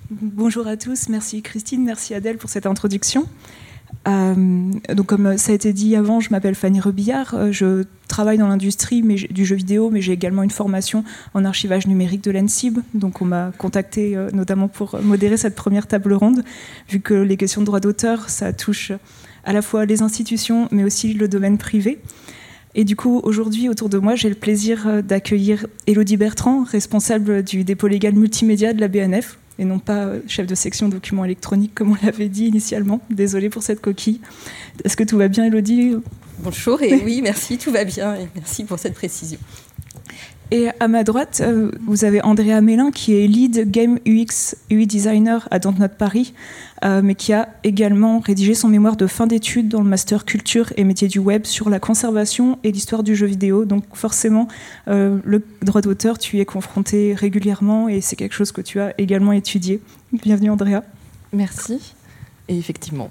Bonjour à tous, merci Christine, merci Adèle pour cette introduction. Donc comme ça a été dit avant, je m'appelle Fanny Rebillard, je travaille dans l'industrie du jeu vidéo, mais j'ai également une formation en archivage numérique de l'ENSIB, donc on m'a contacté notamment pour modérer cette première table ronde, vu que les questions de droit d'auteur, ça touche à la fois les institutions, mais aussi le domaine privé. Et du coup, aujourd'hui, autour de moi, j'ai le plaisir d'accueillir Élodie Bertrand, responsable du dépôt légal multimédia de la BNF, et non pas chef de section documents électroniques, comme on l'avait dit initialement. Désolée pour cette coquille. Est-ce que tout va bien, Élodie ? Bonjour, et oui, merci, tout va bien, et merci pour cette précision. Et à ma droite, vous avez Andrea Mélin, qui est lead Game UX UI Designer à Dontnod Paris, mais qui a également rédigé son mémoire de fin d'études dans le Master Culture et métiers du web sur la conservation et l'histoire du jeu vidéo. Donc forcément, le droit d'auteur, tu y es confronté régulièrement et c'est quelque chose que tu as également étudié. Bienvenue, Andrea. Merci. Et effectivement.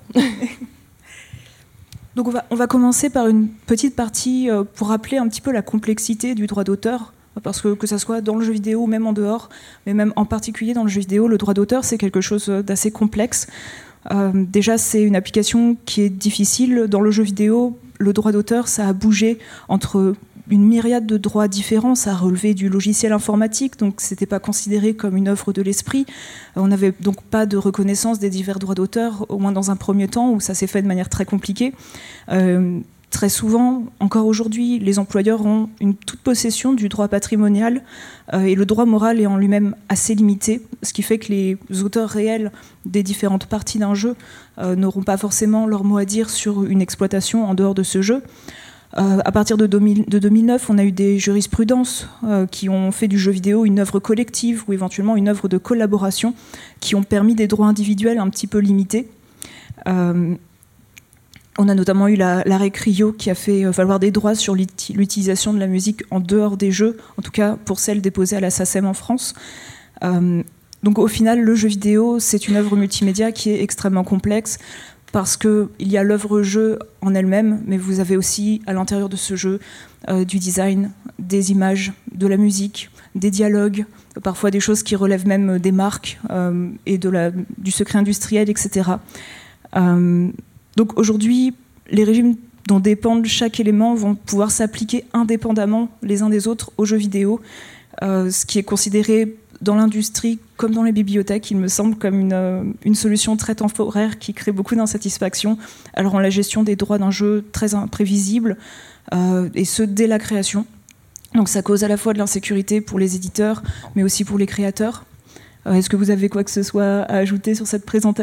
Donc on va commencer par une petite partie pour rappeler un petit peu la complexité du droit d'auteur. Parce que ça soit dans le jeu vidéo ou même en dehors, mais même en particulier dans le jeu vidéo, le droit d'auteur, c'est quelque chose d'assez complexe. Déjà, c'est une application qui est difficile. Dans le jeu vidéo, le droit d'auteur, ça a bougé entre une myriade de droits différents. Ça a relevé du logiciel informatique, donc ce n'était pas considéré comme une œuvre de l'esprit. On n'avait donc pas de reconnaissance des divers droits d'auteur, au moins dans un premier temps, où ça s'est fait de manière très compliquée. Très souvent, encore aujourd'hui, les employeurs ont une toute possession du droit patrimonial et le droit moral est en lui-même assez limité, ce qui fait que les auteurs réels des différentes parties d'un jeu n'auront pas forcément leur mot à dire sur une exploitation en dehors de ce jeu. À partir de 2009, on a eu des jurisprudences qui ont fait du jeu vidéo une œuvre collective ou éventuellement une œuvre de collaboration qui ont permis des droits individuels un petit peu limités. On a notamment eu l'arrêt Cryo qui a fait valoir des droits sur l'utilisation de la musique en dehors des jeux, en tout cas pour celles déposées à la SACEM en France. Donc au final, le jeu vidéo, c'est une œuvre multimédia qui est extrêmement complexe parce qu'il y a l'œuvre-jeu en elle-même, mais vous avez aussi à l'intérieur de ce jeu du design, des images, de la musique, des dialogues, parfois des choses qui relèvent même des marques et du secret industriel, etc. Donc aujourd'hui, les régimes dont dépendent chaque élément vont pouvoir s'appliquer indépendamment les uns des autres aux jeux vidéo, ce qui est considéré dans l'industrie comme dans les bibliothèques, il me semble, comme une solution très temporaire qui crée beaucoup d'insatisfaction. Elle rend la gestion des droits d'un jeu très imprévisible, et ce, dès la création. Donc ça cause à la fois de l'insécurité pour les éditeurs, mais aussi pour les créateurs. Est-ce que vous avez quoi que ce soit à ajouter sur cette présentation ?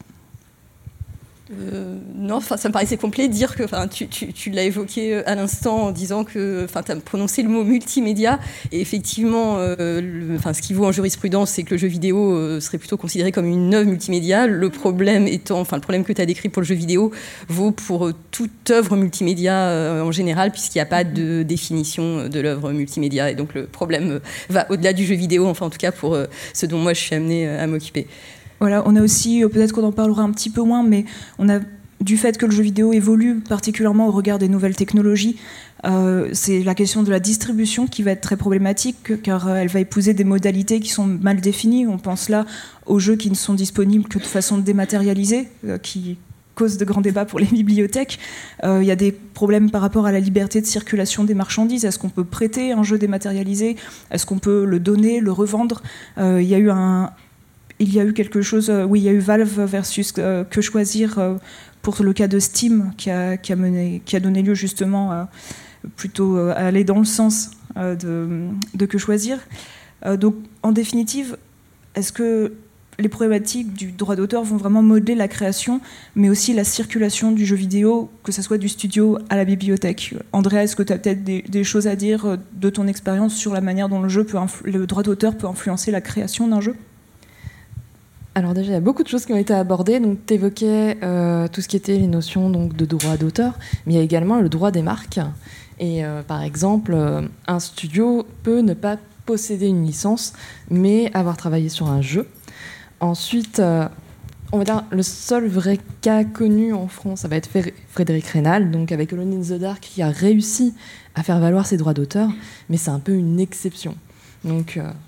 Non, ça me paraissait complet de dire que tu l'as évoqué à l'instant en disant que tu as prononcé le mot multimédia et effectivement ce qui vaut en jurisprudence c'est que le jeu vidéo serait plutôt considéré comme une œuvre multimédia. Le problème que tu as décrit pour le jeu vidéo vaut pour toute œuvre multimédia en général puisqu'il n'y a pas de définition de l'œuvre multimédia et donc le problème va au-delà du jeu vidéo, enfin en tout cas pour ce dont moi je suis amenée à m'occuper. Voilà, on a aussi, peut-être qu'on en parlera un petit peu moins, mais on a du fait que le jeu vidéo évolue, particulièrement au regard des nouvelles technologies, c'est la question de la distribution qui va être très problématique, car elle va épouser des modalités qui sont mal définies. On pense là aux jeux qui ne sont disponibles que de façon dématérialisée, qui causent de grands débats pour les bibliothèques. Il y a des problèmes par rapport à la liberté de circulation des marchandises. Est-ce qu'on peut prêter un jeu dématérialisé ? Est-ce qu'on peut le donner, le revendre ? Il y a eu quelque chose, il y a eu Valve versus Que Choisir pour le cas de Steam qui a donné lieu justement plutôt à aller dans le sens de Que Choisir. Donc en définitive, est-ce que les problématiques du droit d'auteur vont vraiment modeler la création, mais aussi la circulation du jeu vidéo, que ce soit du studio à la bibliothèque ? Andrea, est-ce que tu as peut-être des choses à dire de ton expérience sur la manière dont le droit d'auteur peut influencer la création d'un jeu ? Alors déjà, il y a beaucoup de choses qui ont été abordées. Donc, tu évoquais tout ce qui était les notions donc, de droit d'auteur, mais il y a également le droit des marques. Et par exemple, un studio peut ne pas posséder une licence, mais avoir travaillé sur un jeu. Ensuite, on va dire le seul vrai cas connu en France, ça va être Frédéric Reynal, donc avec Alone in the Dark, qui a réussi à faire valoir ses droits d'auteur, mais c'est un peu une exception. Donc...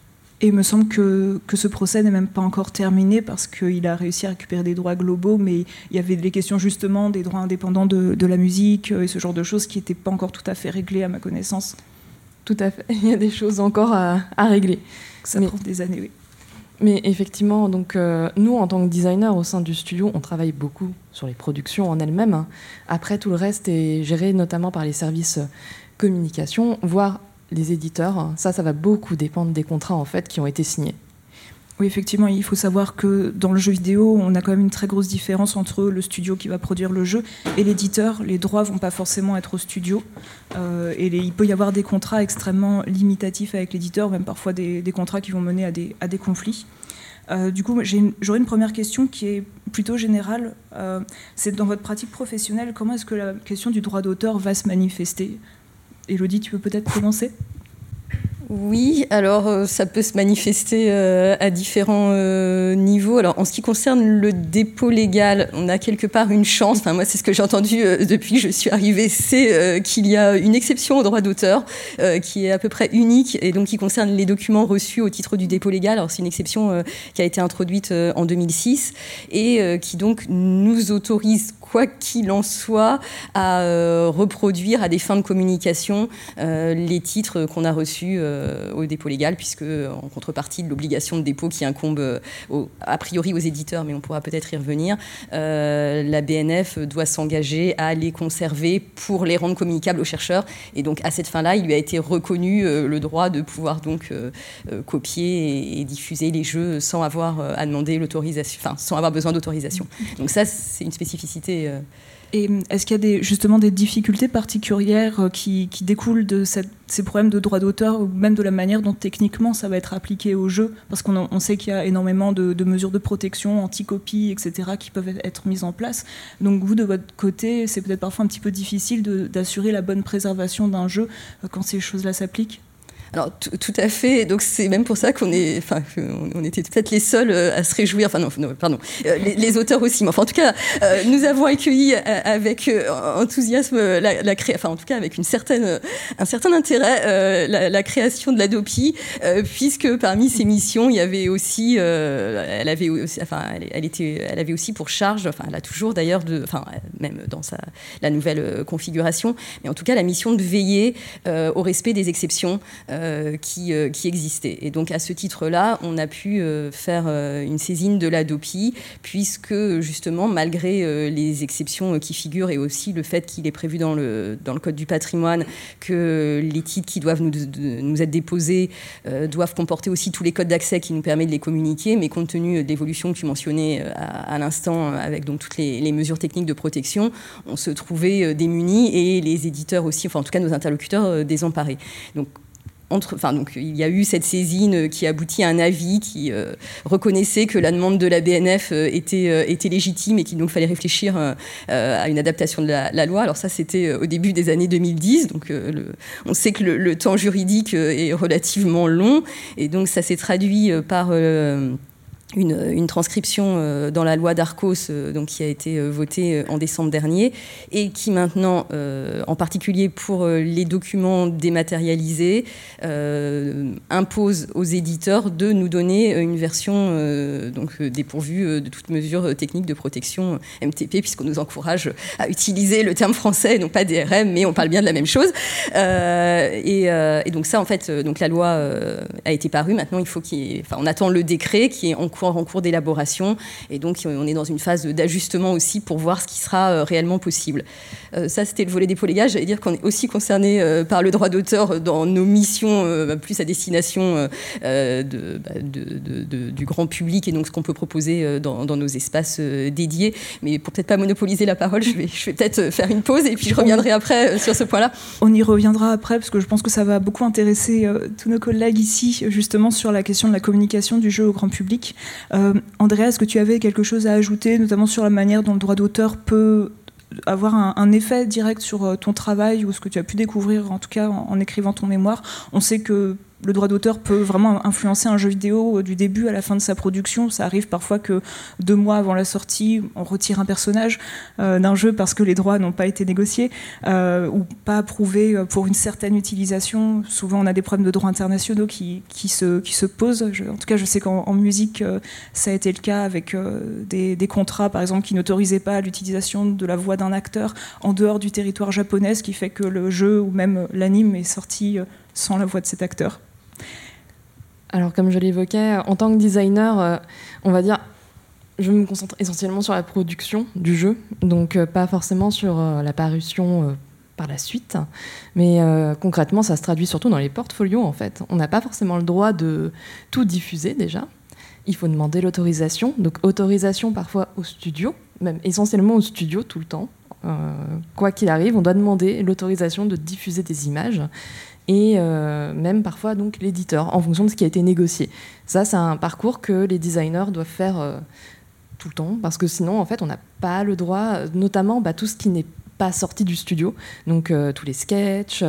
Et il me semble que ce procès n'est même pas encore terminé parce qu'il a réussi à récupérer des droits globaux, mais il y avait des questions justement des droits indépendants de la musique et ce genre de choses qui n'étaient pas encore tout à fait réglées à ma connaissance. Tout à fait, il y a des choses encore à régler. Ça prend des années, oui. Mais effectivement, donc, nous, en tant que designers au sein du studio, on travaille beaucoup sur les productions en elles-mêmes. Hein. Après, tout le reste est géré notamment par les services communication, voire les éditeurs. Ça va beaucoup dépendre des contrats en fait, qui ont été signés. Oui, effectivement, il faut savoir que dans le jeu vidéo, on a quand même une très grosse différence entre le studio qui va produire le jeu et l'éditeur. Les droits ne vont pas forcément être au studio. Il peut y avoir des contrats extrêmement limitatifs avec l'éditeur, même parfois des contrats qui vont mener à des conflits. Du coup, j'aurais une première question qui est plutôt générale. C'est dans votre pratique professionnelle, comment est-ce que la question du droit d'auteur va se manifester ? Élodie, tu peux peut-être commencer ? Oui, alors ça peut se manifester à différents niveaux. Alors en ce qui concerne le dépôt légal, on a quelque part une chance. Enfin moi c'est ce que j'ai entendu depuis que je suis arrivée, c'est qu'il y a une exception au droit d'auteur qui est à peu près unique et donc qui concerne les documents reçus au titre du dépôt légal. Alors c'est une exception qui a été introduite en 2006 et qui donc nous autorise quoi qu'il en soit à reproduire à des fins de communication les titres qu'on a reçus au dépôt légal, puisque en contrepartie de l'obligation de dépôt qui incombe a priori aux éditeurs, mais on pourra peut-être y revenir, la BNF doit s'engager à les conserver pour les rendre communicables aux chercheurs. Et donc à cette fin-là, il lui a été reconnu le droit de pouvoir donc copier et diffuser les jeux sans avoir à demander l'autorisation, enfin sans avoir besoin d'autorisation. Donc ça, c'est une spécificité. Et est-ce qu'il y a justement des difficultés particulières qui découlent de ces problèmes de droit d'auteur ou même de la manière dont techniquement ça va être appliqué au jeu ? Parce qu'on sait qu'il y a énormément de mesures de protection, anti-copie, etc. qui peuvent être mises en place. Donc vous, de votre côté, c'est peut-être parfois un petit peu difficile d'assurer la bonne préservation d'un jeu quand ces choses-là s'appliquent ? Alors tout à fait. Donc c'est même pour ça qu'on était peut-être les seuls à se réjouir. Enfin non, pardon, les auteurs aussi. Mais enfin en tout cas, nous avons accueilli avec enthousiasme enfin en tout cas avec un certain intérêt la création de l'Adopi, puisque parmi ses missions, il y avait aussi, elle avait aussi pour charge, enfin elle a toujours d'ailleurs même dans la nouvelle configuration, mais en tout cas la mission de veiller au respect des exceptions. Qui existait. Et donc, à ce titre-là, on a pu faire une saisine de l'Adopi, puisque, justement, malgré les exceptions qui figurent et aussi le fait qu'il est prévu dans le Code du patrimoine que les titres qui doivent nous être déposés doivent comporter aussi tous les codes d'accès qui nous permettent de les communiquer, mais compte tenu de l'évolution que tu mentionnais à l'instant, avec donc toutes les mesures techniques de protection, on se trouvait démunis et les éditeurs aussi, enfin en tout cas nos interlocuteurs, désemparés. Donc il y a eu cette saisine qui aboutit à un avis qui reconnaissait que la demande de la BNF était légitime et qu'il donc fallait réfléchir à une adaptation de la loi. Alors ça, c'était au début des années 2010. Donc on sait que le temps juridique est relativement long. Et donc ça s'est traduit par une transcription dans la loi d'Arcos donc qui a été votée en décembre dernier et qui maintenant, en particulier pour les documents dématérialisés, impose aux éditeurs de nous donner une version donc dépourvue de toute mesure technique de protection MTP, puisqu'on nous encourage à utiliser le terme français, non pas DRM, mais on parle bien de la même chose. Et donc ça, en fait, donc la loi a été parue. Maintenant, on attend le décret qui est en cours d'élaboration, et donc on est dans une phase d'ajustement aussi pour voir ce qui sera réellement possible. Ça, c'était le volet dépôt légal. J'allais dire qu'on est aussi concerné par le droit d'auteur dans nos missions plus à destination du grand public, et donc ce qu'on peut proposer dans nos espaces dédiés. Mais pour peut-être pas monopoliser la parole, je vais peut-être faire une pause et puis je reviendrai après sur ce point-là. On y reviendra après, parce que je pense que ça va beaucoup intéresser tous nos collègues ici, justement sur la question de la communication du jeu au grand public. Andrea, est-ce que tu avais quelque chose à ajouter, notamment sur la manière dont le droit d'auteur peut avoir un effet direct sur ton travail ou ce que tu as pu découvrir, en tout cas en écrivant ton mémoire ? On sait que le droit d'auteur peut vraiment influencer un jeu vidéo du début à la fin de sa production. Ça arrive parfois que 2 mois avant la sortie, on retire un personnage d'un jeu parce que les droits n'ont pas été négociés ou pas approuvés pour une certaine utilisation. Souvent, on a des problèmes de droits internationaux qui se posent. En tout cas, je sais qu'en musique, ça a été le cas avec des contrats, par exemple, qui n'autorisaient pas l'utilisation de la voix d'un acteur en dehors du territoire japonais, ce qui fait que le jeu ou même l'anime est sorti sans la voix de cet acteur. Alors, comme je l'évoquais, en tant que designer, on va dire, je me concentre essentiellement sur la production du jeu, donc pas forcément sur la parution par la suite, mais concrètement, ça se traduit surtout dans les portfolios, en fait. On n'a pas forcément le droit de tout diffuser, déjà. Il faut demander l'autorisation, donc autorisation parfois au studio, même essentiellement au studio tout le temps. Quoi qu'il arrive, on doit demander l'autorisation de diffuser des images et même parfois donc l'éditeur en fonction de ce qui a été négocié. Ça, c'est un parcours que les designers doivent faire tout le temps parce que sinon, en fait, on n'a pas le droit, notamment tout ce qui n'est pas sorti du studio, donc tous les sketchs,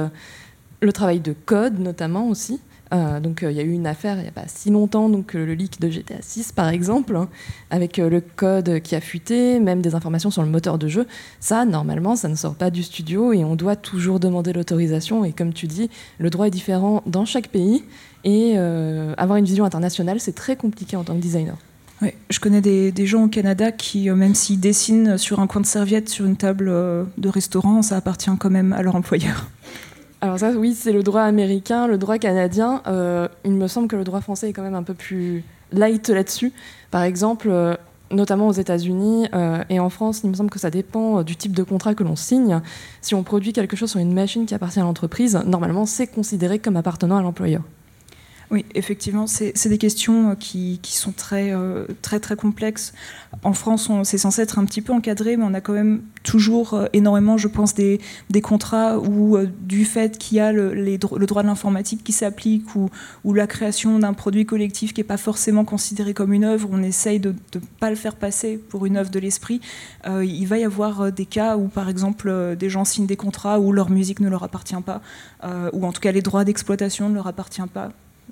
le travail de code notamment aussi. Donc il y a eu une affaire il n'y a pas si longtemps, donc le leak de GTA 6 par exemple, avec le code qui a fuité, même des informations sur le moteur de jeu. Ça, normalement, ça ne sort pas du studio et on doit toujours demander l'autorisation. Et comme tu dis, le droit est différent dans chaque pays et avoir une vision internationale, c'est très compliqué en tant que designer. Oui, je connais des gens au Canada qui, même s'ils dessinent sur un coin de serviette sur une table de restaurant, ça appartient quand même à leur employeur. Alors ça, oui, c'est le droit américain, le droit canadien. Il me semble que le droit français est quand même un peu plus light là-dessus. Par exemple, notamment aux États-Unis et en France, il me semble que ça dépend du type de contrat que l'on signe. Si on produit quelque chose sur une machine qui appartient à l'entreprise, normalement, c'est considéré comme appartenant à l'employeur. Oui, effectivement, c'est des questions qui sont très complexes. En France, c'est censé être un petit peu encadré, mais on a quand même toujours énormément, je pense, des contrats où, du fait qu'il y a le droit de l'informatique qui s'applique ou la création d'un produit collectif qui n'est pas forcément considéré comme une œuvre, on essaye de ne pas le faire passer pour une œuvre de l'esprit. Il va y avoir des cas où, par exemple, des gens signent des contrats où leur musique ne leur appartient pas, ou en tout cas les droits d'exploitation ne leur appartiennent pas.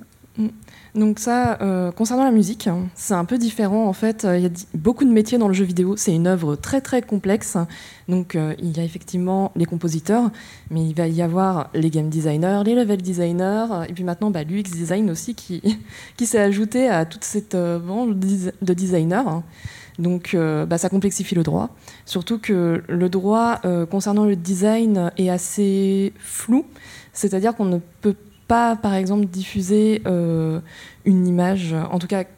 Donc ça, concernant la musique, c'est un peu différent en fait. Il y a beaucoup de métiers dans le jeu vidéo. C'est une œuvre très très complexe. Donc il y a effectivement les compositeurs, mais il va y avoir les game designers, les level designers, et puis maintenant l'UX design aussi qui s'est ajouté à toute cette branche de designers. Donc ça complexifie le droit. Surtout que le droit concernant le design est assez flou. C'est-à-dire qu'on ne peut pas, par exemple, diffuser une image, en tout cas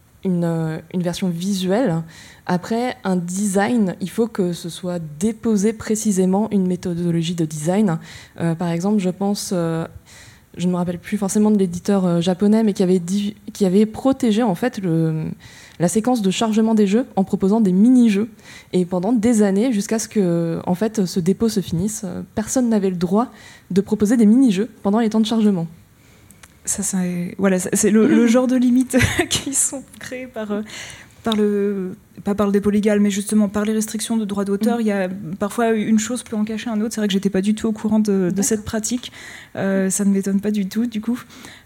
une version visuelle. Après, un design, il faut que ce soit déposé précisément une méthodologie de design. Par exemple, je pense, je ne me rappelle plus forcément de l'éditeur japonais, mais qui avait protégé en fait la séquence de chargement des jeux en proposant des mini-jeux. Et pendant des années, jusqu'à ce que en fait, ce dépôt se finisse, personne n'avait le droit de proposer des mini-jeux pendant les temps de chargement. Ça, c'est le genre de limites qui sont créées pas par le dépôt légal, mais justement par les restrictions de droit d'auteur. Il y a parfois une chose peut en cacher un autre. C'est vrai que j'étais pas du tout au courant de cette pratique. Ça ne m'étonne pas du tout, du coup.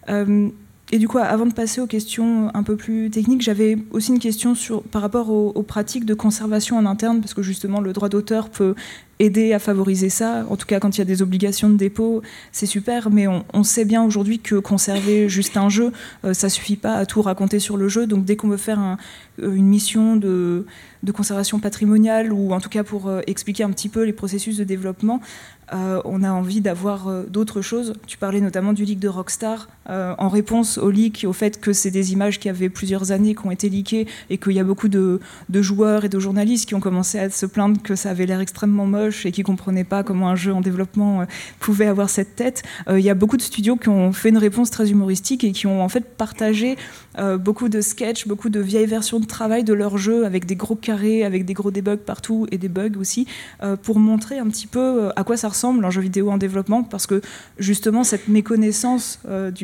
Et du coup, avant de passer aux questions un peu plus techniques, j'avais aussi une question par rapport aux pratiques de conservation en interne, parce que justement, le droit d'auteur peut aider à favoriser ça. En tout cas, quand il y a des obligations de dépôt, c'est super, mais on sait bien aujourd'hui que conserver juste un jeu, ça suffit pas à tout raconter sur le jeu. Donc dès qu'on veut faire une mission de conservation patrimoniale, ou en tout cas pour expliquer un petit peu les processus de développement, on a envie d'avoir d'autres choses. Tu parlais notamment du leak de Rockstar, en réponse au leak, au fait que c'est des images qui avaient plusieurs années, qui ont été leakées, et qu'il y a beaucoup de joueurs et de journalistes qui ont commencé à se plaindre que ça avait l'air extrêmement moche et qui ne comprenaient pas comment un jeu en développement pouvait avoir cette tête. Il y a beaucoup de studios qui ont fait une réponse très humoristique et qui ont en fait partagé beaucoup de sketchs, beaucoup de vieilles versions de travail de leur jeu avec des gros carrés, avec des gros debugs partout et des bugs aussi, pour montrer un petit peu à quoi ça ressemble un jeu vidéo en développement, parce que justement cette méconnaissance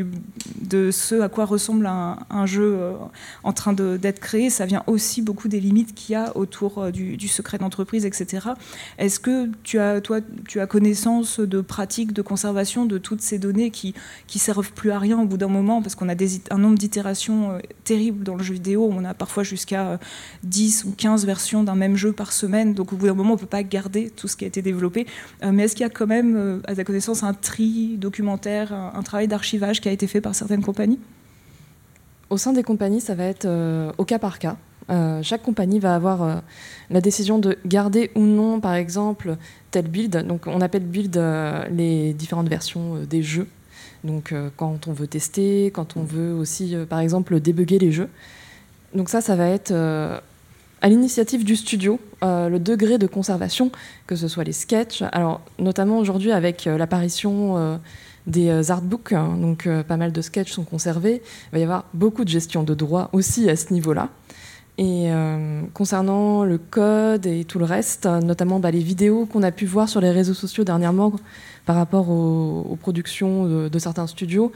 de ce à quoi ressemble un jeu en train d'être créé, ça vient aussi beaucoup des limites qu'il y a autour du secret d'entreprise, etc. Est-ce que que tu as connaissance de pratiques de conservation de toutes ces données qui servent plus à rien au bout d'un moment, parce qu'on a un nombre d'itérations terribles dans le jeu vidéo. On a parfois jusqu'à 10 ou 15 versions d'un même jeu par semaine, donc au bout d'un moment on ne peut pas garder tout ce qui a été développé. Mais est-ce qu'il y a quand même, à ta connaissance, un tri documentaire, un travail d'archivage qui a été fait par certaines compagnies ? Au sein des compagnies, ça va être au cas par cas. Chaque compagnie va avoir la décision de garder ou non, par exemple, tel build. Donc, on appelle build les différentes versions des jeux. Donc, quand on veut tester, quand on veut aussi, par exemple, débugger les jeux. Donc ça va être à l'initiative du studio, le degré de conservation, que ce soit les sketchs. Alors, notamment aujourd'hui, avec l'apparition des artbooks, donc pas mal de sketchs sont conservés. Il va y avoir beaucoup de gestion de droits aussi à ce niveau-là. Et concernant le code et tout le reste, notamment les vidéos qu'on a pu voir sur les réseaux sociaux dernièrement par rapport aux productions de certains studios,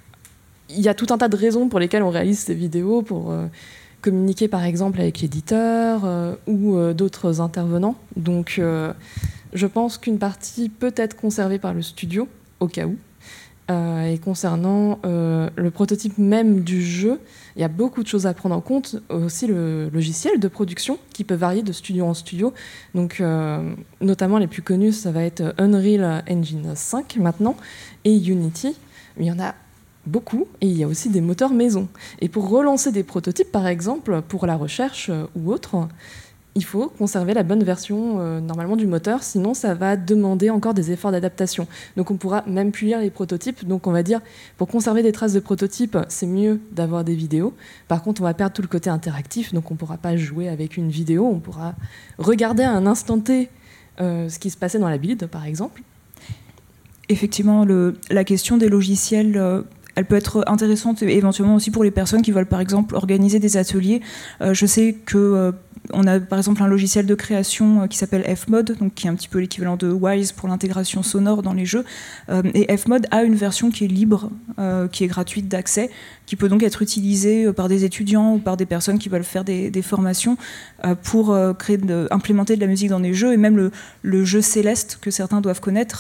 il y a tout un tas de raisons pour lesquelles on réalise ces vidéos, pour communiquer par exemple avec l'éditeur ou d'autres intervenants. Donc je pense qu'une partie peut être conservée par le studio, au cas où. Et concernant le prototype même du jeu, il y a beaucoup de choses à prendre en compte. Aussi le logiciel de production qui peut varier de studio en studio. Donc, notamment les plus connus, ça va être Unreal Engine 5 maintenant et Unity. Mais il y en a beaucoup et il y a aussi des moteurs maison. Et pour relancer des prototypes, par exemple, pour la recherche ou autre, il faut conserver la bonne version normalement du moteur, sinon ça va demander encore des efforts d'adaptation. Donc on pourra même plus lire les prototypes. Donc on va dire, pour conserver des traces de prototypes, c'est mieux d'avoir des vidéos. Par contre, on va perdre tout le côté interactif, donc on ne pourra pas jouer avec une vidéo, on pourra regarder à un instant T ce qui se passait dans la build, par exemple. Effectivement, la question des logiciels... elle peut être intéressante éventuellement aussi pour les personnes qui veulent par exemple organiser des ateliers. Je sais que on a par exemple un logiciel de création qui s'appelle Fmod, donc qui est un petit peu l'équivalent de Wise pour l'intégration sonore dans les jeux. Et Fmod a une version qui est libre, qui est gratuite d'accès, qui peut donc être utilisée par des étudiants ou par des personnes qui veulent faire des formations pour implémenter de la musique dans des jeux. Et même le jeu Céleste, que certains doivent connaître,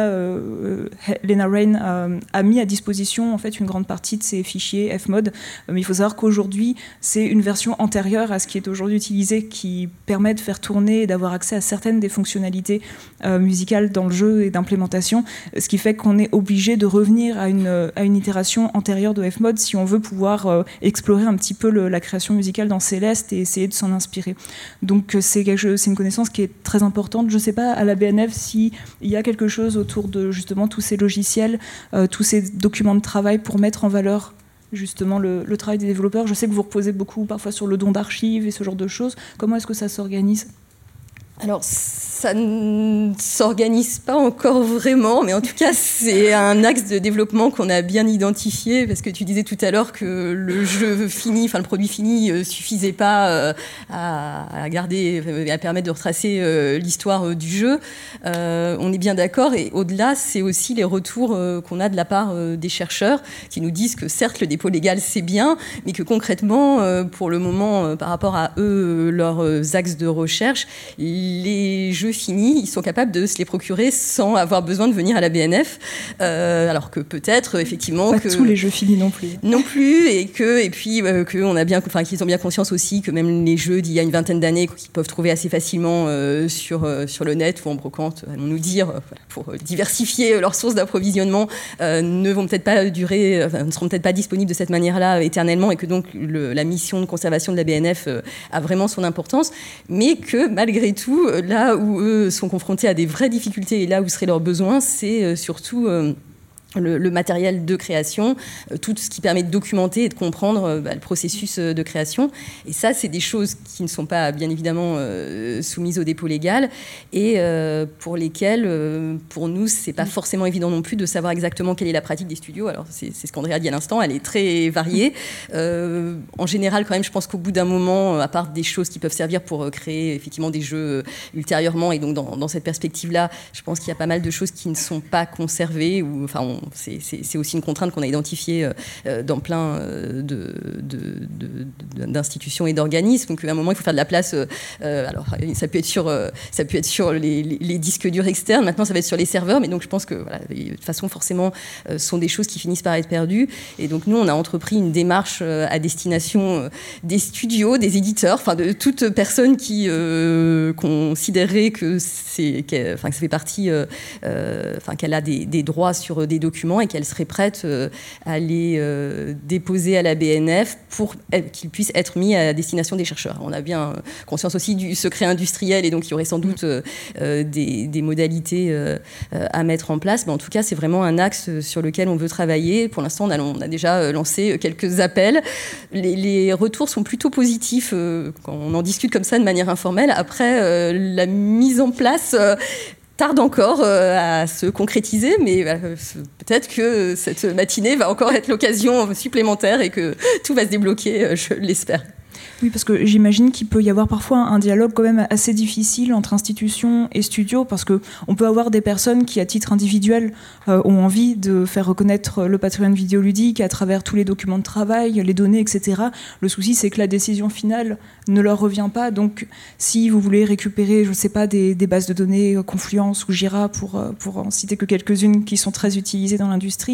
Lena Raine a mis à disposition en fait une grande partie de ces fichiers Fmod. Mais il faut savoir qu'aujourd'hui, c'est une version antérieure à ce qui est aujourd'hui utilisé, qui permet de faire tourner et d'avoir accès à certaines des fonctionnalités musicales dans le jeu et d'implémentation, ce qui fait qu'on est obligé de revenir à une itération antérieure de Fmod si on veut pouvoir explorer un petit peu la création musicale dans Céleste et essayer de s'en inspirer. Donc c'est une connaissance qui est très importante. Je ne sais pas à la BNF s'il y a quelque chose autour de justement tous ces logiciels, tous ces documents de travail pour mettre en valeur justement le travail des développeurs. Je sais que vous reposez beaucoup parfois sur le don d'archives et ce genre de choses. Comment est-ce que ça s'organise ? Alors, ça ne s'organise pas encore vraiment, mais en tout cas, c'est un axe de développement qu'on a bien identifié, parce que tu disais tout à l'heure que le jeu fini, enfin le produit fini, suffisait pas à garder, à permettre de retracer l'histoire du jeu. On est bien d'accord, et au-delà, c'est aussi les retours qu'on a de la part des chercheurs, qui nous disent que certes, le dépôt légal, c'est bien, mais que concrètement, pour le moment, par rapport à eux, leurs axes de recherche, les jeux finis, ils sont capables de se les procurer sans avoir besoin de venir à la BNF, alors que peut-être effectivement pas que tous les jeux finis non plus, et puis qu'on a bien, enfin qu'ils ont bien conscience aussi que même les jeux d'il y a une vingtaine d'années qu'ils peuvent trouver assez facilement sur le net ou en brocante, allons nous dire, pour diversifier leurs sources d'approvisionnement, ne seront peut-être pas disponibles de cette manière-là éternellement, et que donc la mission de conservation de la BNF a vraiment son importance, mais que malgré tout, là où eux sont confrontés à des vraies difficultés et là où seraient leurs besoins, c'est surtout le matériel de création, tout ce qui permet de documenter et de comprendre le processus de création. Et ça, c'est des choses qui ne sont pas, bien évidemment, soumises au dépôt légal et pour lesquelles, pour nous, c'est pas forcément évident non plus de savoir exactement quelle est la pratique des studios. Alors, c'est ce qu'Andrea dit à l'instant, elle est très variée. En général, quand même, je pense qu'au bout d'un moment, à part des choses qui peuvent servir pour créer effectivement des jeux ultérieurement, et donc dans cette perspective-là, je pense qu'il y a pas mal de choses qui ne sont pas conservées, ou enfin, c'est aussi une contrainte qu'on a identifiée dans plein d'institutions et d'organismes. Donc à un moment, il faut faire de la place. Alors, ça peut être sur les disques durs externes. Maintenant, ça va être sur les serveurs. Mais donc, je pense que de toute façon, forcément, ce sont des choses qui finissent par être perdues. Et donc, nous, on a entrepris une démarche à destination des studios, des éditeurs, enfin de toute personne qui considérerait que ça fait partie, qu'elle a des droits sur des documents et qu'elle serait prête à les déposer à la BNF pour qu'ils puissent être mis à destination des chercheurs. On a bien conscience aussi du secret industriel et donc il y aurait sans doute des modalités à mettre en place. Mais en tout cas, c'est vraiment un axe sur lequel on veut travailler. Pour l'instant, on a déjà lancé quelques appels. Les retours sont plutôt positifs quand on en discute comme ça de manière informelle. Après, la mise en place tarde encore à se concrétiser, mais peut-être que cette matinée va encore être l'occasion supplémentaire et que tout va se débloquer, je l'espère. Oui, parce que j'imagine qu'il peut y avoir parfois un dialogue quand même assez difficile entre institutions et studios, parce qu'on peut avoir des personnes qui, à titre individuel, ont envie de faire reconnaître le patrimoine vidéoludique à travers tous les documents de travail, les données, etc. Le souci, c'est que la décision finale ne leur revient pas. Donc, si vous voulez récupérer, je ne sais pas, des bases de données Confluence ou Jira, pour en citer que quelques-unes qui sont très utilisées dans l'industrie,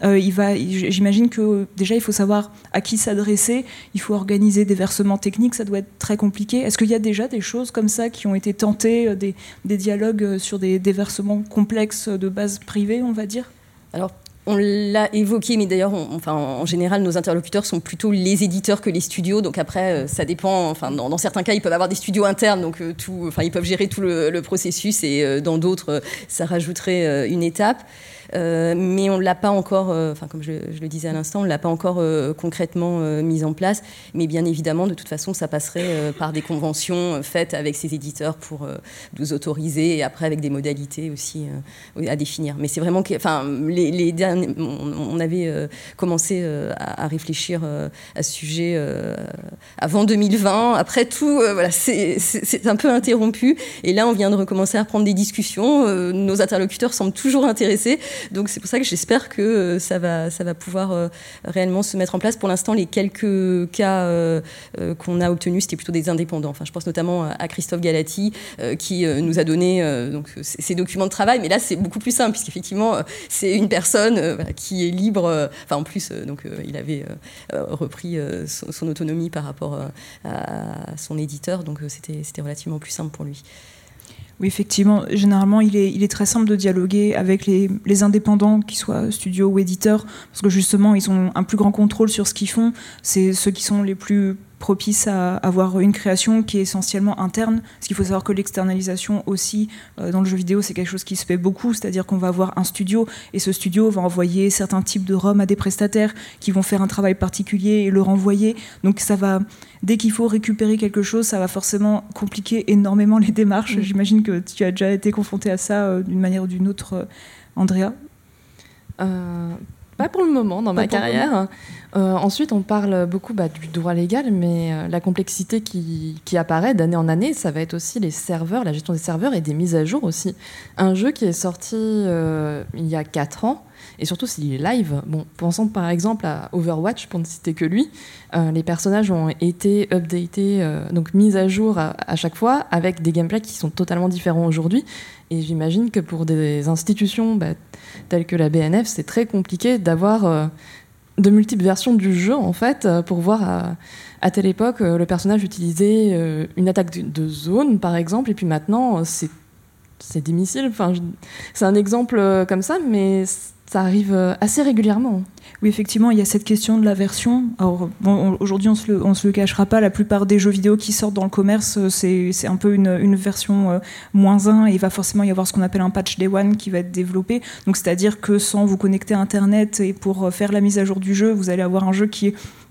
j'imagine que déjà, il faut savoir à qui s'adresser, il faut organiser des versements techniques, ça doit être très compliqué. Est-ce qu'il y a déjà des choses comme ça qui ont été tentées, des dialogues sur des versements complexes de base privée, on va dire ? Alors, on l'a évoqué, mais d'ailleurs, en général, nos interlocuteurs sont plutôt les éditeurs que les studios. Donc après, ça dépend. Enfin, dans certains cas, ils peuvent avoir des studios internes, donc ils peuvent gérer tout le processus, et dans d'autres, ça rajouterait une étape. Mais on ne l'a pas encore, comme je le disais à l'instant, on ne l'a pas encore concrètement mise en place. Mais bien évidemment, de toute façon, ça passerait par des conventions faites avec ces éditeurs pour nous autoriser, et après avec des modalités aussi à définir. Mais c'est vraiment que, les derniers, on avait commencé à réfléchir à ce sujet avant 2020. Après tout, c'est un peu interrompu. Et là, on vient de recommencer à reprendre des discussions. Nos interlocuteurs semblent toujours intéressés. Donc c'est pour ça que j'espère que ça va pouvoir réellement se mettre en place. Pour l'instant, les quelques cas qu'on a obtenus, c'était plutôt des indépendants. Enfin, je pense notamment à Christophe Galati qui nous a donné ces documents de travail. Mais là, c'est beaucoup plus simple puisqu'effectivement, c'est une personne qui est libre. En plus, il avait repris son autonomie par rapport à son éditeur. Donc c'était relativement plus simple pour lui. Oui, effectivement, généralement, il est très simple de dialoguer avec les indépendants, qu'ils soient studios ou éditeurs, parce que justement, ils ont un plus grand contrôle sur ce qu'ils font. C'est ceux qui sont les plus propice à avoir une création qui est essentiellement interne. Parce qu'il faut savoir que l'externalisation aussi, dans le jeu vidéo, c'est quelque chose qui se fait beaucoup, c'est-à-dire qu'on va avoir un studio, et ce studio va envoyer certains types de ROM à des prestataires qui vont faire un travail particulier et le renvoyer. Donc ça va, dès qu'il faut récupérer quelque chose, ça va forcément compliquer énormément les démarches. J'imagine que tu as déjà été confrontée à ça d'une manière ou d'une autre, Andrea. Pas pour le moment dans ma carrière. Ensuite, on parle beaucoup du droit légal, mais la complexité qui apparaît d'année en année, ça va être aussi les serveurs, la gestion des serveurs et des mises à jour aussi. Un jeu qui est sorti il y a 4 ans, et surtout s'il est live, pensons par exemple à Overwatch, pour ne citer que lui, les personnages ont été updatés, donc mis à jour à chaque fois, avec des gameplays qui sont totalement différents aujourd'hui. Et j'imagine que pour des institutions telles que la BNF, c'est très compliqué d'avoir de multiples versions du jeu, en fait, pour voir à telle époque, le personnage utilisait une attaque de zone, par exemple, et puis maintenant, c'est des missiles. Enfin, c'est un exemple comme ça, mais ça arrive assez régulièrement. Oui, effectivement, il y a cette question de la version. Alors, aujourd'hui, on se le cachera pas, la plupart des jeux vidéo qui sortent dans le commerce, c'est un peu une version moins 1, et il va forcément y avoir ce qu'on appelle un patch Day One qui va être développé. Donc, c'est-à-dire que sans vous connecter à Internet et pour faire la mise à jour du jeu, vous allez avoir un jeu qui est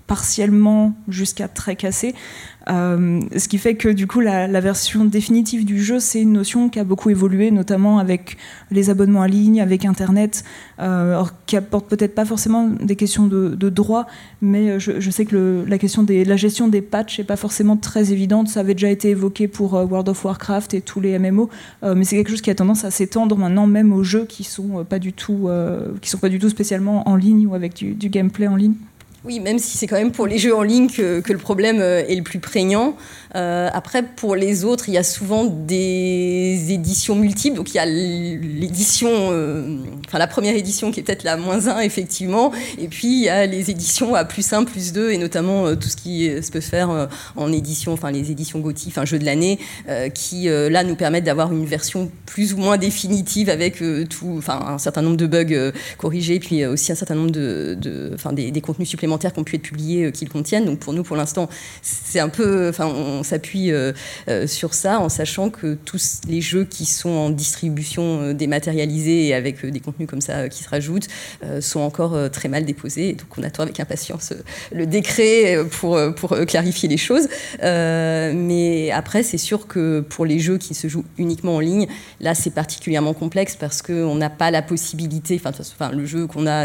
partiellement jusqu'à très cassé. Ce qui fait que du coup la version définitive du jeu, c'est une notion qui a beaucoup évolué, notamment avec les abonnements en ligne, avec Internet, qui apporte peut-être pas forcément des questions de droit, mais je sais que la question de la gestion des patchs n'est pas forcément très évidente. Ça avait déjà été évoqué pour World of Warcraft et tous les MMO, mais c'est quelque chose qui a tendance à s'étendre maintenant même aux jeux qui sont pas du tout spécialement en ligne ou avec du gameplay en ligne. Oui, même si c'est quand même pour les jeux en ligne que le problème est le plus prégnant. Après, pour les autres, il y a souvent des éditions multiples. Donc, il y a l'édition, la première édition qui est peut-être la -1, effectivement. Et puis, il y a les éditions à +1, +2, et notamment tout ce qui se peut faire en édition, les éditions GOTY, jeux de l'année, qui, là, nous permettent d'avoir une version plus ou moins définitive avec un certain nombre de bugs corrigés, puis aussi un certain nombre des contenus supplémentaires qui ont pu être publiés qui le contiennent. Donc pour nous, pour l'instant, c'est un peu, on s'appuie sur ça en sachant que tous les jeux qui sont en distribution dématérialisée et avec des contenus comme ça qui se rajoutent sont encore très mal déposés. Et donc on attend avec impatience le décret pour clarifier les choses. Mais après, c'est sûr que pour les jeux qui se jouent uniquement en ligne, là, c'est particulièrement complexe parce qu'on n'a pas la possibilité, le jeu qu'on a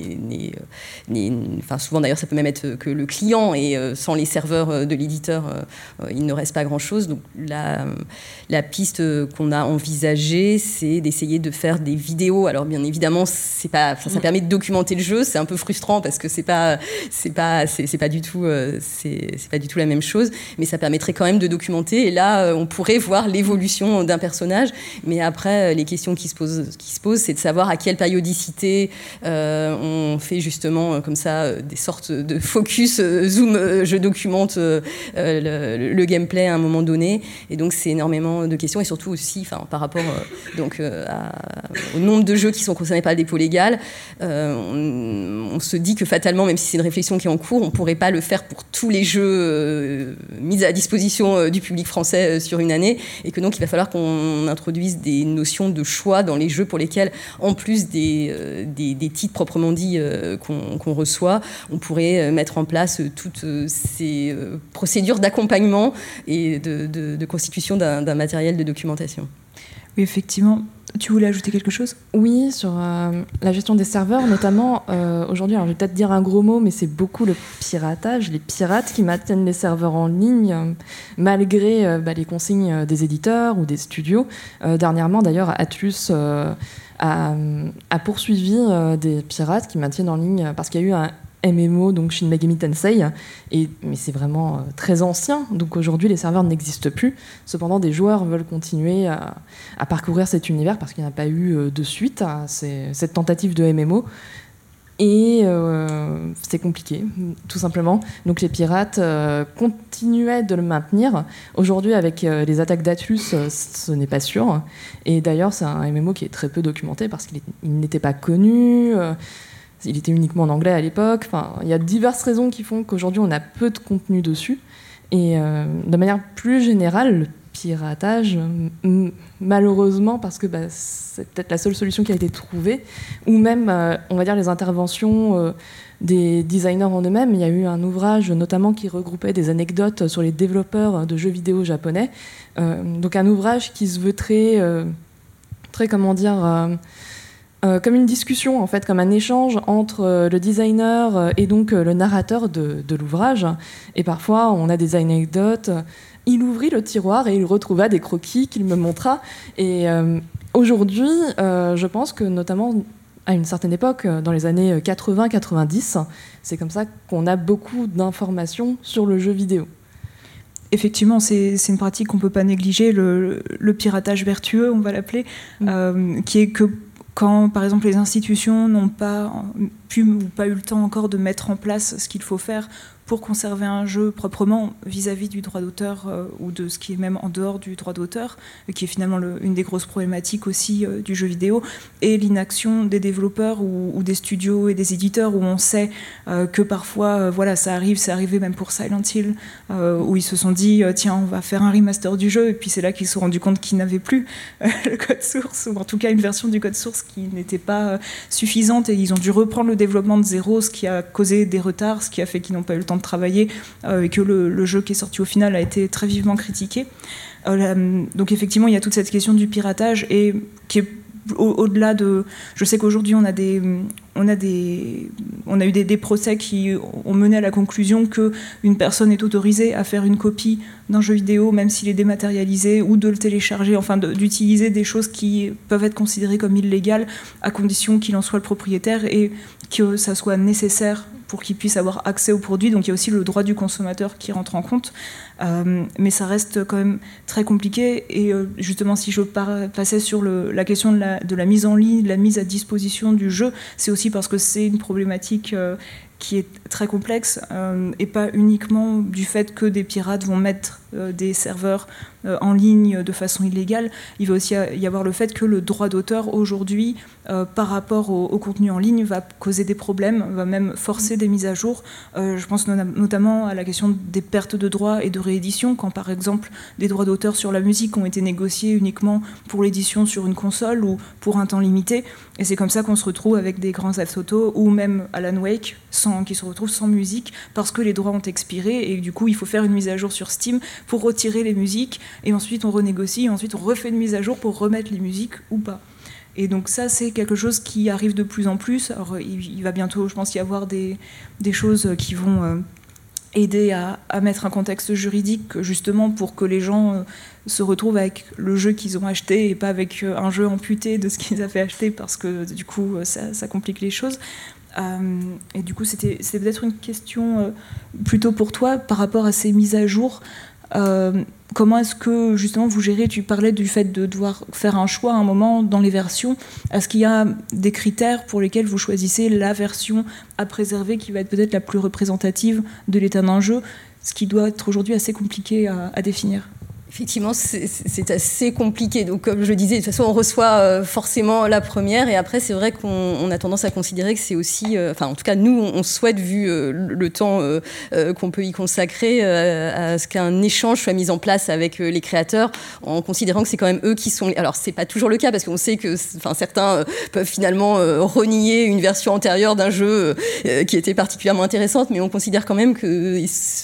souvent d'ailleurs ça peut même être que le client, et sans les serveurs de l'éditeur il ne reste pas grand chose. Donc la piste qu'on a envisagée, c'est d'essayer de faire des vidéos. Alors bien évidemment ça permet de documenter le jeu, c'est un peu frustrant parce que c'est pas du tout la même chose, mais ça permettrait quand même de documenter, et là on pourrait voir l'évolution d'un personnage. Mais après les questions qui se posent, c'est de savoir à quelle périodicité on fait justement comme ça des sortes de focus zoom, je documente le gameplay à un moment donné, et donc c'est énormément de questions, et surtout aussi par rapport au nombre de jeux qui sont concernés par le dépôt légal, on se dit que fatalement, même si c'est une réflexion qui est en cours, on ne pourrait pas le faire pour tous les jeux mis à la disposition du public français sur une année, et que donc il va falloir qu'on introduise des notions de choix dans les jeux pour lesquels, en plus des titres proprement dits qu'on reçoit, on pourrait mettre en place toutes ces procédures d'accompagnement et de constitution d'un matériel de documentation. Oui, effectivement. Tu voulais ajouter quelque chose ? Oui, sur la gestion des serveurs, notamment aujourd'hui, alors je vais peut-être dire un gros mot, mais c'est beaucoup le piratage, les pirates qui maintiennent les serveurs en ligne malgré les consignes des éditeurs ou des studios. Dernièrement, d'ailleurs, Atlus a poursuivi des pirates qui maintiennent en ligne, parce qu'il y a eu un MMO, donc Shin Megami Tensei, mais c'est vraiment très ancien, donc aujourd'hui les serveurs n'existent plus. Cependant, des joueurs veulent continuer à parcourir cet univers parce qu'il n'y a pas eu de suite à cette tentative de MMO, et c'est compliqué, tout simplement. Donc les pirates continuaient de le maintenir. Aujourd'hui, avec les attaques d'Atlus, ce n'est pas sûr. Et d'ailleurs, c'est un MMO qui est très peu documenté parce qu'il n'était pas connu. Il était uniquement en anglais à l'époque. Il y a diverses raisons qui font qu'aujourd'hui, on a peu de contenu dessus. Et de manière plus générale, le piratage, malheureusement, parce que c'est peut-être la seule solution qui a été trouvée, ou même, on va dire, les interventions des designers en eux-mêmes. Il y a eu un ouvrage, notamment, qui regroupait des anecdotes sur les développeurs de jeux vidéo japonais. Donc un ouvrage qui se veut très comment dire... comme une discussion, en fait, comme un échange entre le designer et donc le narrateur de l'ouvrage. Et parfois, on a des anecdotes. Il ouvrit le tiroir et il retrouva des croquis qu'il me montra. Et aujourd'hui, je pense que notamment à une certaine époque, dans les années 80-90, c'est comme ça qu'on a beaucoup d'informations sur le jeu vidéo. Effectivement, c'est une pratique qu'on ne peut pas négliger, le piratage vertueux, on va l'appeler, qui est que quand, par exemple, les institutions n'ont pas pu ou pas eu le temps encore de mettre en place ce qu'il faut faire pour conserver un jeu proprement vis-à-vis du droit d'auteur ou de ce qui est même en dehors du droit d'auteur, qui est finalement une des grosses problématiques aussi du jeu vidéo, et l'inaction des développeurs ou des studios et des éditeurs, où on sait que parfois, voilà, c'est arrivé même pour Silent Hill, où ils se sont dit tiens, on va faire un remaster du jeu, et puis c'est là qu'ils se sont rendus compte qu'ils n'avaient plus le code source, ou en tout cas une version du code source qui n'était pas suffisante, et ils ont dû reprendre le développement de zéro, ce qui a causé des retards, ce qui a fait qu'ils n'ont pas eu le temps de travailler, et que le jeu qui est sorti au final a été très vivement critiqué. Donc effectivement, il y a toute cette question du piratage, et qui est au-delà de... Je sais qu'aujourd'hui, on a eu des procès qui ont mené à la conclusion qu'une personne est autorisée à faire une copie d'un jeu vidéo, même s'il est dématérialisé, ou de le télécharger, enfin d'utiliser des choses qui peuvent être considérées comme illégales, à condition qu'il en soit le propriétaire et que ça soit nécessaire pour qu'il puisse avoir accès au produit. Donc il y a aussi le droit du consommateur qui rentre en compte. Mais ça reste quand même très compliqué. Et justement, si je passais sur la question de la mise en ligne, de la mise à disposition du jeu, c'est aussi parce que c'est une problématique qui est très complexe, et pas uniquement du fait que des pirates vont mettre des serveurs en ligne de façon illégale. Il va aussi y avoir le fait que le droit d'auteur aujourd'hui, par rapport au contenu en ligne, va causer des problèmes, va même forcer des mises à jour. Je pense notamment à la question des pertes de droits et de réédition, quand par exemple des droits d'auteur sur la musique ont été négociés uniquement pour l'édition sur une console ou pour un temps limité. Et c'est comme ça qu'on se retrouve avec des grands Theft Auto ou même Alan Wake qui se retrouvent sans musique parce que les droits ont expiré, et du coup il faut faire une mise à jour sur Steam pour retirer les musiques, et ensuite on renégocie, et ensuite on refait une mise à jour pour remettre les musiques ou pas. Et donc ça, c'est quelque chose qui arrive de plus en plus. Alors il va bientôt, je pense, y avoir des choses qui vont aider à mettre un contexte juridique, justement pour que les gens se retrouvent avec le jeu qu'ils ont acheté et pas avec un jeu amputé de ce qu'ils avaient acheté, parce que du coup ça complique les choses. Et du coup c'était peut-être une question plutôt pour toi par rapport à ces mises à jour. Comment est-ce que justement vous gérez, tu parlais du fait de devoir faire un choix à un moment dans les versions, est-ce qu'il y a des critères pour lesquels vous choisissez la version à préserver qui va être peut-être la plus représentative de l'état d'un jeu, ce qui doit être aujourd'hui assez compliqué à définir? Effectivement, c'est assez compliqué. Donc, comme je disais, de toute façon, on reçoit forcément la première, et après, c'est vrai qu'on a tendance à considérer que c'est aussi... Enfin, en tout cas, nous, on souhaite, vu le temps qu'on peut y consacrer, à ce qu'un échange soit mis en place avec les créateurs, en considérant que c'est quand même eux qui sont... Alors, c'est pas toujours le cas, parce qu'on sait que certains peuvent finalement renier une version antérieure d'un jeu qui était particulièrement intéressante, mais on considère quand même que...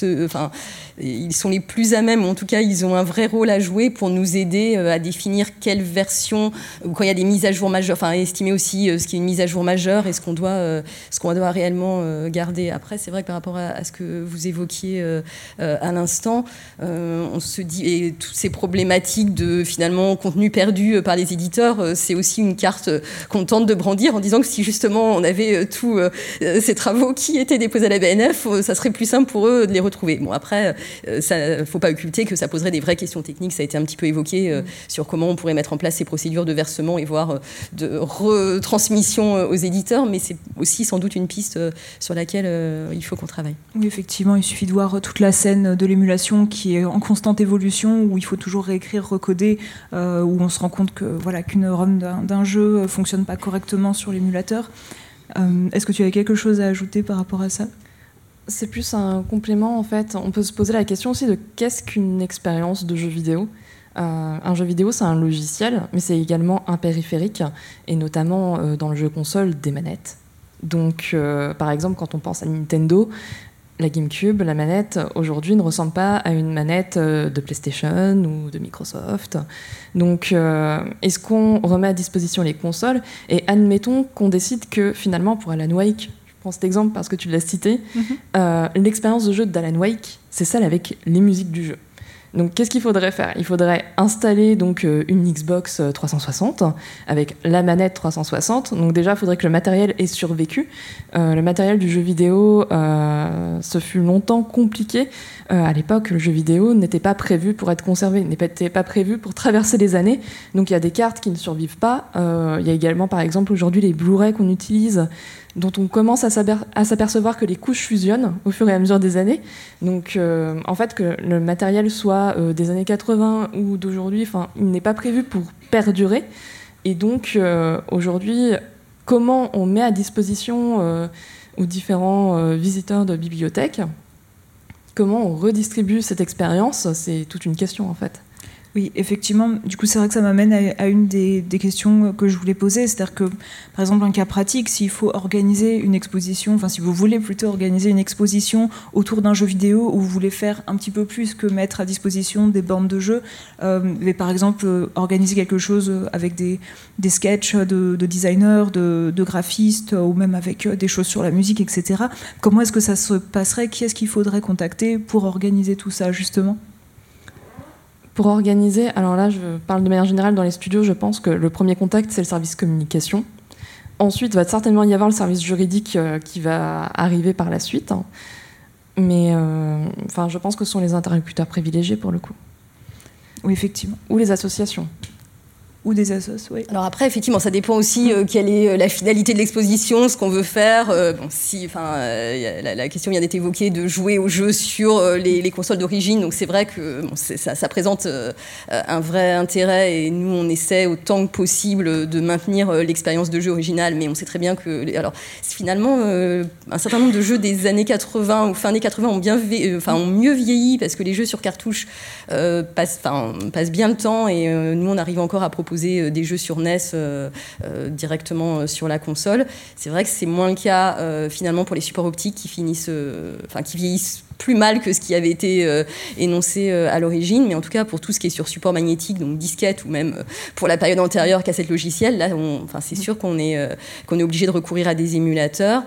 ils sont les plus à même, ou en tout cas ils ont un vrai rôle à jouer pour nous aider à définir quelle version, ou quand il y a des mises à jour majeures, enfin estimer aussi ce qui est une mise à jour majeure et ce qu'on doit réellement garder. Après, c'est vrai que par rapport à ce que vous évoquiez à l'instant, on se dit, et toutes ces problématiques de finalement contenu perdu par les éditeurs, c'est aussi une carte qu'on tente de brandir en disant que si justement on avait tous ces travaux qui étaient déposés à la BNF, ça serait plus simple pour eux de les retrouver. Bon, après, ça, faut pas occulter que ça poserait des vraies questions techniques. Ça a été un petit peu évoqué sur comment on pourrait mettre en place ces procédures de versement et voire de retransmission aux éditeurs, mais c'est aussi sans doute une piste sur laquelle il faut qu'on travaille. Oui, effectivement, il suffit de voir toute la scène de l'émulation qui est en constante évolution, où il faut toujours réécrire, recoder, où on se rend compte que voilà, qu'une ROM d'un jeu fonctionne pas correctement sur l'émulateur. Est-ce que tu avais quelque chose à ajouter par rapport à ça ? C'est plus un complément, en fait. On peut se poser la question aussi de qu'est-ce qu'une expérience de jeu vidéo. Un jeu vidéo, c'est un logiciel, mais c'est également un périphérique, et notamment dans le jeu console, des manettes. Donc, par exemple, quand on pense à Nintendo, la GameCube, la manette, aujourd'hui, ne ressemble pas à une manette de PlayStation ou de Microsoft. Donc, est-ce qu'on remet à disposition les consoles ? Et admettons qu'on décide que, finalement, pour Alan Wake, je prends cet exemple parce que tu l'as cité, l'expérience de jeu d'Alan Wake, c'est celle avec les musiques du jeu. Donc, qu'est-ce qu'il faudrait faire ? Il faudrait installer donc, une Xbox 360 avec la manette 360. Donc déjà, il faudrait que le matériel ait survécu. Le matériel du jeu vidéo, ce fut longtemps compliqué. À l'époque, le jeu vidéo n'était pas prévu pour être conservé, n'était pas prévu pour traverser les années. Donc il y a des cartes qui ne survivent pas. Il y a également, par exemple, aujourd'hui, les Blu-ray qu'on utilise dont on commence à s'apercevoir que les couches fusionnent au fur et à mesure des années. Donc, en fait, que le matériel soit des années 80 ou d'aujourd'hui, il n'est pas prévu pour perdurer. Et donc, aujourd'hui, comment on met à disposition aux différents visiteurs de bibliothèques, comment on redistribue cette expérience, c'est toute une question, en fait. Oui, effectivement. Du coup, c'est vrai que ça m'amène à une des questions que je voulais poser. C'est-à-dire que, par exemple, un cas pratique, s'il faut organiser une exposition, enfin, si vous voulez plutôt organiser une exposition autour d'un jeu vidéo où vous voulez faire un petit peu plus que mettre à disposition des bornes de jeu, mais par exemple, organiser quelque chose avec des sketchs de designers, de graphistes, ou même avec des choses sur la musique, etc. Comment est-ce que ça se passerait ? Qui est-ce qu'il faudrait contacter pour organiser tout ça, justement ? Pour organiser, alors là, je parle de manière générale dans les studios, je pense que le premier contact, c'est le service communication. Ensuite, il va certainement y avoir le service juridique qui va arriver par la suite. Mais je pense que ce sont les interlocuteurs privilégiés pour le coup. Oui, effectivement. Ou les associations. Ou des assos, oui. Alors après, effectivement, ça dépend aussi quelle est la finalité de l'exposition, ce qu'on veut faire. La question vient d'être évoquée de jouer au jeu sur les consoles d'origine. Donc c'est vrai que ça présente un vrai intérêt et nous, on essaie autant que possible de maintenir l'expérience de jeu originale. Mais on sait très bien que... finalement, un certain nombre de jeux des années 80 ou fin années 80 ont mieux vieilli parce que les jeux sur cartouche passent bien le temps et nous, on arrive encore à proposer des jeux sur NES directement sur la console. C'est vrai que c'est moins le cas finalement pour les supports optiques qui vieillissent plus mal que ce qui avait été énoncé à l'origine, mais en tout cas pour tout ce qui est sur support magnétique, donc disquette ou même pour la période antérieure cassette logicielle, là c'est sûr qu'on est obligé de recourir à des émulateurs.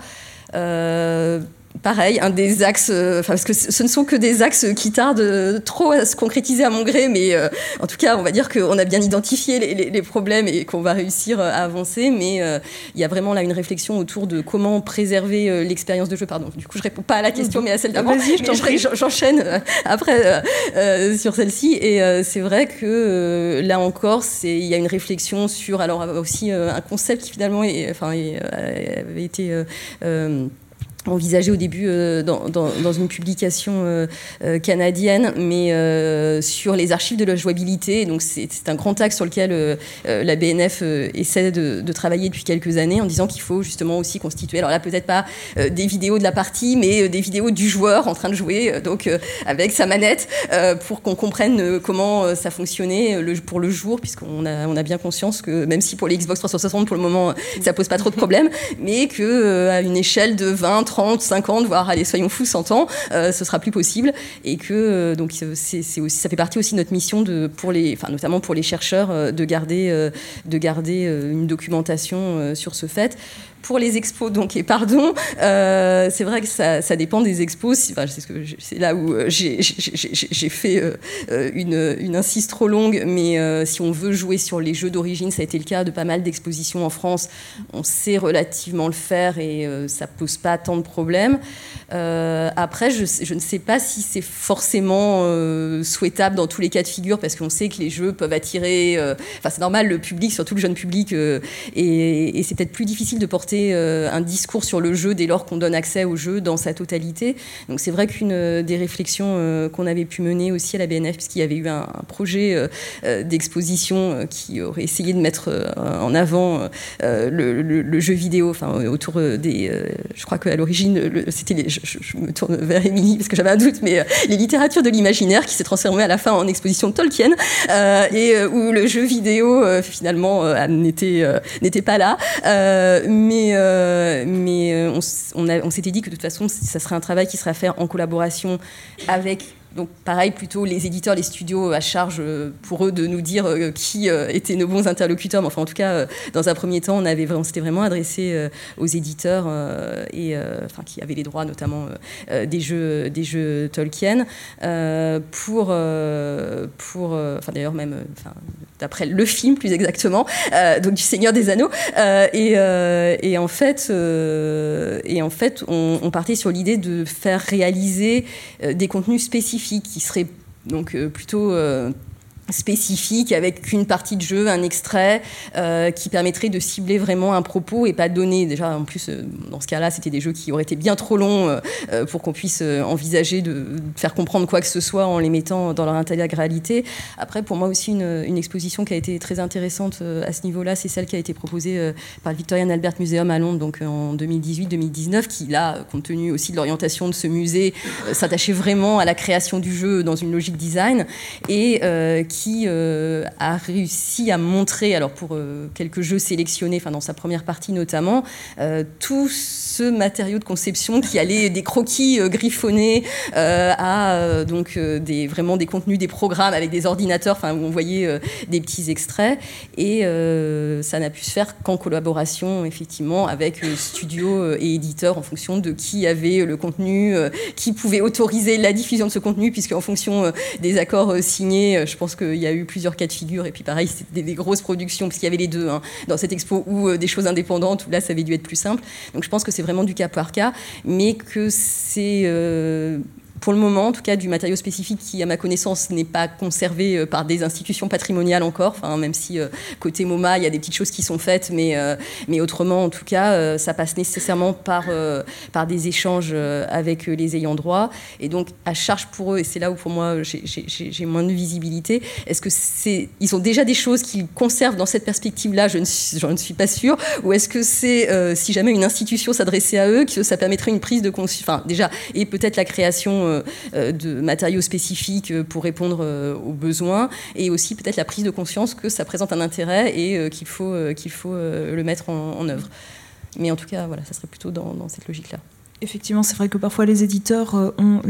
Pareil, un des axes, parce que ce ne sont que des axes qui tardent trop à se concrétiser à mon gré, mais en tout cas, on va dire qu'on a bien identifié les problèmes et qu'on va réussir à avancer, mais il y a vraiment là une réflexion autour de comment préserver l'expérience de jeu. Pardon, du coup, je réponds pas à la question, mais à celle d'avant. J'enchaîne après sur celle-ci, et c'est vrai que là encore, il y a une réflexion sur, alors aussi un concept qui finalement avait été envisagé au début dans une publication canadienne, mais sur les archives de la jouabilité. Donc c'est un grand axe sur lequel la BNF essaie de travailler depuis quelques années en disant qu'il faut justement aussi constituer, alors là peut-être pas des vidéos de la partie, mais des vidéos du joueur en train de jouer, donc avec sa manette, pour qu'on comprenne comment ça fonctionnait pour le jour, puisqu'on a bien conscience que même si pour les Xbox 360 pour le moment ça pose pas trop de problèmes, mais qu'à une échelle de 20, 30, 50, voire, allez, soyons fous, 100 ans, ce sera plus possible. Et que, donc, c'est aussi, ça fait partie aussi de notre mission, notamment pour les chercheurs, de garder une documentation sur ce fait. Pour les expos, donc, et pardon, c'est vrai que ça dépend des expos. C'est là où j'ai fait une incise trop longue, mais si on veut jouer sur les jeux d'origine, ça a été le cas de pas mal d'expositions en France. On sait relativement le faire et ça pose pas tant de problèmes. Après, je ne sais pas si c'est forcément souhaitable dans tous les cas de figure, parce qu'on sait que les jeux peuvent attirer... c'est normal, le public, surtout le jeune public, et c'est peut-être plus difficile de porter un discours sur le jeu dès lors qu'on donne accès au jeu dans sa totalité. Donc c'est vrai qu'une des réflexions qu'on avait pu mener aussi à la BNF, puisqu'il y avait eu un projet d'exposition qui aurait essayé de mettre en avant le jeu vidéo, autour des... je crois qu'à l'origine, c'était je me tourne vers Émilie parce que j'avais un doute, mais les littératures de l'imaginaire qui s'est transformée à la fin en exposition de Tolkien, et où le jeu vidéo finalement n'était pas là, mais on s'était dit que de toute façon ça serait un travail qui serait à faire en collaboration avec, donc pareil, plutôt les éditeurs, les studios, à charge pour eux de nous dire qui étaient nos bons interlocuteurs. Mais enfin, en tout cas, dans un premier temps, on s'était vraiment adressé aux éditeurs qui avaient les droits, notamment des jeux Tolkien, d'ailleurs même d'après le film plus exactement, donc du Seigneur des Anneaux, et en fait, on partait sur l'idée de faire réaliser des contenus spécifiques qui seraient donc plutôt spécifique avec une partie de jeu, un extrait qui permettrait de cibler vraiment un propos et pas donner, déjà en plus dans ce cas-là c'était des jeux qui auraient été bien trop longs pour qu'on puisse envisager de faire comprendre quoi que ce soit en les mettant dans leur intégralité. Après pour moi aussi une exposition qui a été très intéressante à ce niveau-là, c'est celle qui a été proposée par le Victoria and Albert Museum à Londres donc en 2018-2019 qui là, compte tenu aussi de l'orientation de ce musée, s'attachait vraiment à la création du jeu dans une logique design et qui a réussi à montrer, alors pour quelques jeux sélectionnés, enfin dans sa première partie notamment, tout ce matériau de conception qui allait des croquis griffonnés à donc vraiment des contenus, des programmes avec des ordinateurs, enfin où on voyait des petits extraits et ça n'a pu se faire qu'en collaboration effectivement avec studios et éditeurs en fonction de qui avait le contenu, qui pouvait autoriser la diffusion de ce contenu puisque en fonction des accords signés, je pense qu'il y a eu plusieurs cas de figure et puis pareil c'était des grosses productions parce qu'il y avait les deux dans cette expo ou des choses indépendantes où là ça avait dû être plus simple donc je pense que c'est vraiment du cas par cas mais que c'est pour le moment, en tout cas, du matériau spécifique qui, à ma connaissance, n'est pas conservé par des institutions patrimoniales encore. Enfin, même si côté MoMA, il y a des petites choses qui sont faites, mais autrement, en tout cas, ça passe nécessairement par des échanges avec les ayants droit. Et donc, à charge pour eux, et c'est là où pour moi j'ai moins de visibilité. Est-ce que ils ont déjà des choses qu'ils conservent dans cette perspective-là? Je ne suis pas sûre. Ou est-ce que c'est si jamais une institution s'adressait à eux, que ça permettrait une prise de conscience, enfin déjà, et peut-être la création de matériaux spécifiques pour répondre aux besoins et aussi peut-être la prise de conscience que ça présente un intérêt et qu'il faut le mettre en œuvre. Mais en tout cas, voilà, ça serait plutôt dans cette logique-là. Effectivement, c'est vrai que parfois les éditeurs ont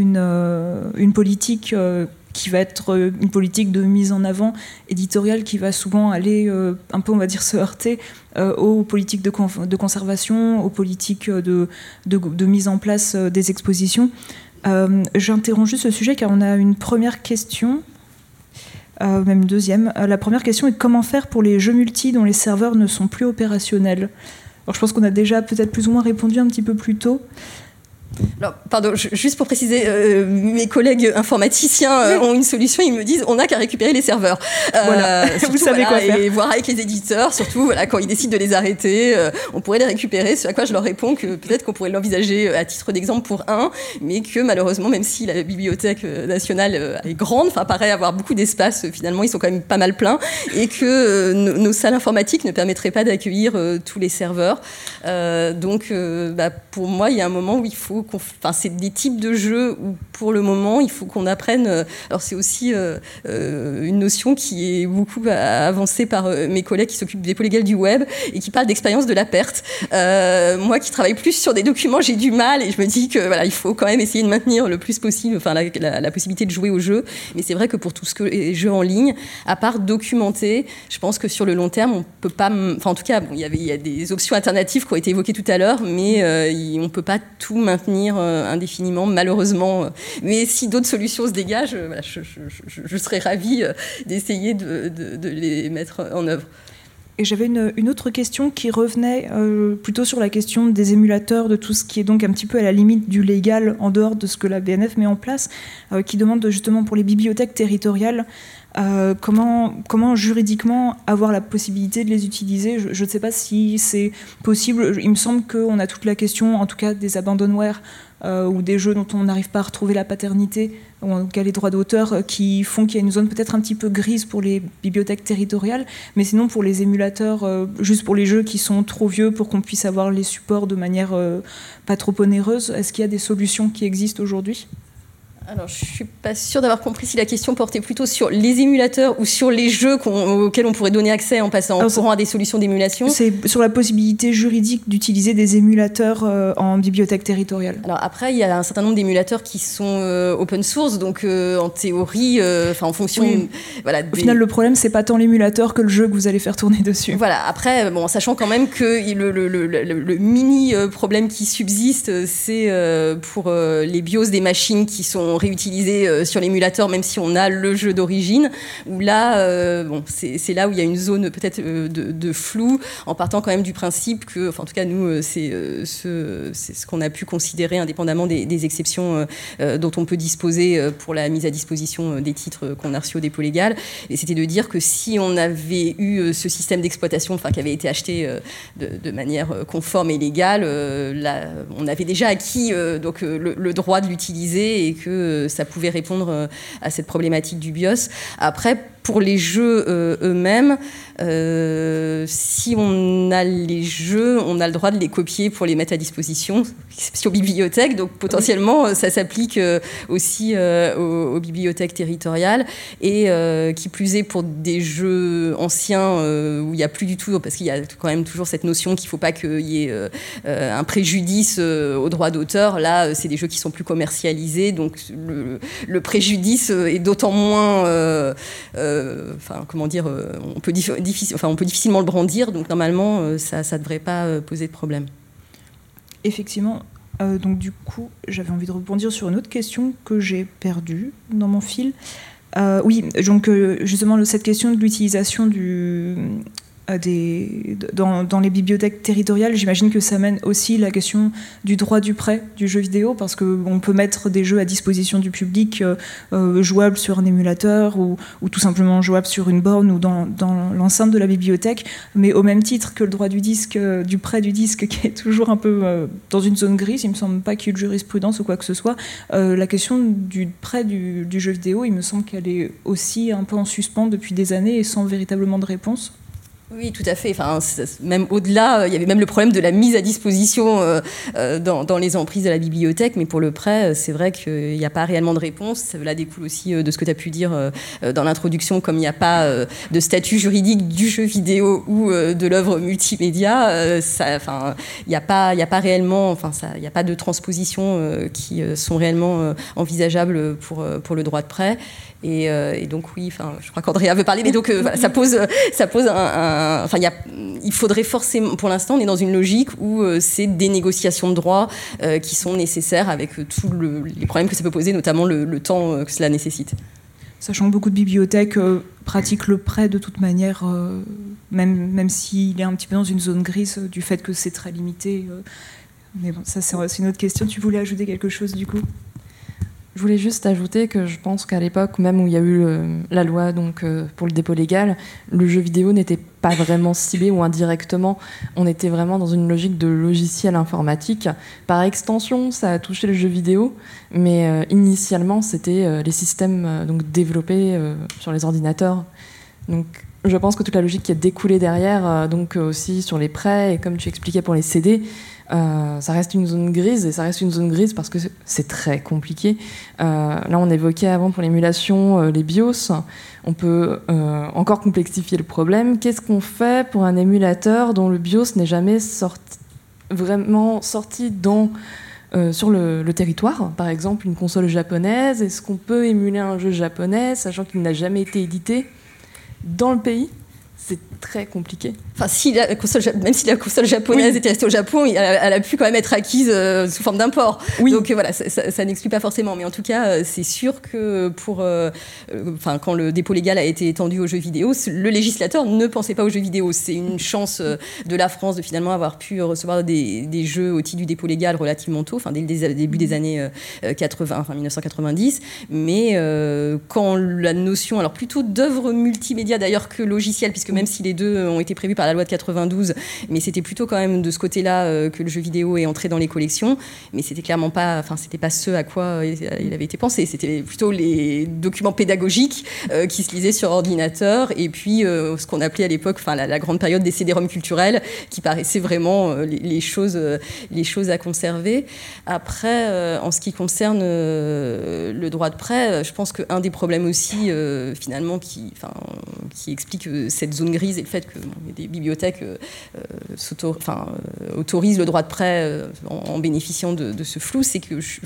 une politique qui va être une politique de mise en avant éditoriale qui va souvent aller un peu, on va dire, se heurter aux politiques de conservation, aux politiques de mise en place des expositions. J'interromps juste ce sujet car on a une première question, même une deuxième. La première question est comment faire pour les jeux multi dont les serveurs ne sont plus opérationnels? Alors je pense qu'on a déjà peut-être plus ou moins répondu un petit peu plus tôt. Alors, pardon, juste pour préciser, mes collègues informaticiens ont une solution, ils me disent on n'a qu'à récupérer les serveurs. Voilà, surtout, vous savez quoi faire. Et voir avec les éditeurs, surtout voilà, quand ils décident de les arrêter, on pourrait les récupérer, ce à quoi je leur réponds que peut-être qu'on pourrait l'envisager à titre d'exemple pour mais que malheureusement, même si la Bibliothèque nationale est grande, enfin paraît avoir beaucoup d'espace, finalement ils sont quand même pas mal pleins, et que nos salles informatiques ne permettraient pas d'accueillir tous les serveurs. Donc pour moi, il y a un moment où il faut c'est des types de jeux où pour le moment il faut qu'on apprenne, alors c'est aussi une notion qui est beaucoup avancée par mes collègues qui s'occupent des polygales du web et qui parlent d'expérience de la perte. Moi qui travaille plus sur des documents, j'ai du mal et je me dis que voilà, il faut quand même essayer de maintenir le plus possible la possibilité de jouer aux jeux, mais c'est vrai que pour tout ce que est jeux en ligne, à part documenter, je pense que sur le long terme on peut pas, en tout cas il y a des options alternatives qui ont été évoquées tout à l'heure, mais on peut pas tout maintenir indéfiniment, malheureusement. Mais si d'autres solutions se dégagent, voilà, je serais ravie d'essayer de les mettre en œuvre. Et j'avais une autre question qui revenait plutôt sur la question des émulateurs, de tout ce qui est donc un petit peu à la limite du légal en dehors de ce que la BNF met en place, qui demande justement pour les bibliothèques territoriales comment juridiquement avoir la possibilité de les utiliser. Je ne sais pas si c'est possible. Il me semble qu'on a toute la question, en tout cas des abandonwares ou des jeux dont on n'arrive pas à retrouver la paternité, ou en tout cas les droits d'auteur, qui font qu'il y a une zone peut-être un petit peu grise pour les bibliothèques territoriales, mais sinon pour les émulateurs, juste pour les jeux qui sont trop vieux pour qu'on puisse avoir les supports de manière pas trop onéreuse, est-ce qu'il y a des solutions qui existent aujourd'hui ? Alors, je ne suis pas sûre d'avoir compris si la question portait plutôt sur les émulateurs ou sur les jeux auxquels on pourrait donner accès en passant en courant à des solutions d'émulation. C'est sur la possibilité juridique d'utiliser des émulateurs en bibliothèque territoriale. Alors après, il y a un certain nombre d'émulateurs qui sont open source, donc en théorie, en fonction... Oui. Voilà, au final, le problème, c'est pas tant l'émulateur que le jeu que vous allez faire tourner dessus. Voilà, après, sachant quand même que le mini problème qui subsiste, c'est pour les BIOS des machines qui sont sont réutilisés sur l'émulateur, même si on a le jeu d'origine. Où là, c'est là où il y a une zone peut-être de flou, en partant quand même du principe que, enfin, en tout cas nous, c'est ce qu'on a pu considérer indépendamment des exceptions dont on peut disposer pour la mise à disposition des titres qu'on a reçus au dépôt légal. Et c'était de dire que si on avait eu ce système d'exploitation, enfin, qui avait été acheté de manière conforme et légale, là, on avait déjà acquis donc le droit de l'utiliser et que ça pouvait répondre à cette problématique du BIOS. Après, pour les jeux eux-mêmes, si on a les jeux, on a le droit de les copier pour les mettre à disposition, exception bibliothèque, donc potentiellement ça s'applique aussi aux bibliothèques territoriales, et qui plus est pour des jeux anciens où il n'y a plus du tout, parce qu'il y a quand même toujours cette notion qu'il ne faut pas qu'il y ait un préjudice au droit d'auteur. Là, c'est des jeux qui sont plus commercialisés, donc le préjudice est d'autant moins... comment dire, on peut difficilement le brandir, donc normalement ça ne devrait pas poser de problème. Effectivement, donc du coup j'avais envie de rebondir sur une autre question que j'ai perdue dans mon fil. Oui, donc justement cette question de l'utilisation dans les bibliothèques territoriales, j'imagine que ça mène aussi la question du droit du prêt du jeu vidéo, parce qu'on peut mettre des jeux à disposition du public jouables sur un émulateur ou tout simplement jouables sur une borne ou dans l'enceinte de la bibliothèque, mais au même titre que le droit du disque, du prêt du disque, qui est toujours un peu dans une zone grise. Il me semble pas qu'il y ait de jurisprudence ou quoi que ce soit. La question du prêt du jeu vidéo, il me semble qu'elle est aussi un peu en suspens depuis des années et sans véritablement de réponse. Oui, tout à fait. Enfin, même au-delà, il y avait même le problème de la mise à disposition dans les emprises de la bibliothèque. Mais pour le prêt, c'est vrai qu'il n'y a pas réellement de réponse. Cela découle aussi de ce que tu as pu dire dans l'introduction, comme il n'y a pas de statut juridique du jeu vidéo ou de l'œuvre multimédia. Il n'y a pas réellement, il n'y a pas de transposition qui sont réellement envisageables pour le droit de prêt. Et donc oui, je crois qu'Andrea veut parler, mais donc voilà, ça pose il faudrait forcément, pour l'instant, on est dans une logique où c'est des négociations de droit qui sont nécessaires avec tous les problèmes que ça peut poser, notamment le temps que cela nécessite. Sachant que beaucoup de bibliothèques pratiquent le prêt de toute manière, même s'il est un petit peu dans une zone grise du fait que c'est très limité. Mais bon, ça c'est une autre question. Tu voulais ajouter quelque chose du coup ? Je voulais juste ajouter que je pense qu'à l'époque, même où il y a eu la loi donc, pour le dépôt légal, le jeu vidéo n'était pas vraiment ciblé, ou indirectement. On était vraiment dans une logique de logiciel informatique. Par extension, ça a touché le jeu vidéo, mais initialement, c'était les systèmes donc, développés sur les ordinateurs. Donc, je pense que toute la logique qui a découlé derrière, donc aussi sur les prêts, et comme tu expliquais pour les CD, ça reste une zone grise, et ça reste une zone grise parce que c'est très compliqué. Là, on évoquait avant pour l'émulation les BIOS. On peut encore complexifier le problème. Qu'est-ce qu'on fait pour un émulateur dont le BIOS n'est jamais vraiment sorti sur le territoire? Par exemple, une console japonaise. Est-ce qu'on peut émuler un jeu japonais, sachant qu'il n'a jamais été édité dans le pays? C'est très compliqué. Enfin, même si la console japonaise était restée au Japon, elle a pu quand même être acquise sous forme d'import. Oui. Donc voilà, ça n'exclut pas forcément. Mais en tout cas, c'est sûr que quand le dépôt légal a été étendu aux jeux vidéo, le législateur ne pensait pas aux jeux vidéo. C'est une chance de la France de finalement avoir pu recevoir des jeux au titre du dépôt légal relativement tôt, dès le début des années 1990. Mais quand la notion, alors plutôt d'œuvre multimédia d'ailleurs que logiciel, puisque même si les deux ont été prévus par la loi de 92, mais c'était plutôt quand même de ce côté-là que le jeu vidéo est entré dans les collections, mais c'était clairement pas, c'était pas ce à quoi il avait été pensé, c'était plutôt les documents pédagogiques qui se lisaient sur ordinateur, et puis ce qu'on appelait à l'époque, la grande période des CD-ROM culturels, qui paraissaient vraiment les choses à conserver. Après, en ce qui concerne le droit de prêt, je pense qu'un des problèmes aussi, finalement, qui explique cette zone grise et le fait que des bibliothèques autorisent le droit de prêt en bénéficiant de ce flou, c'est que je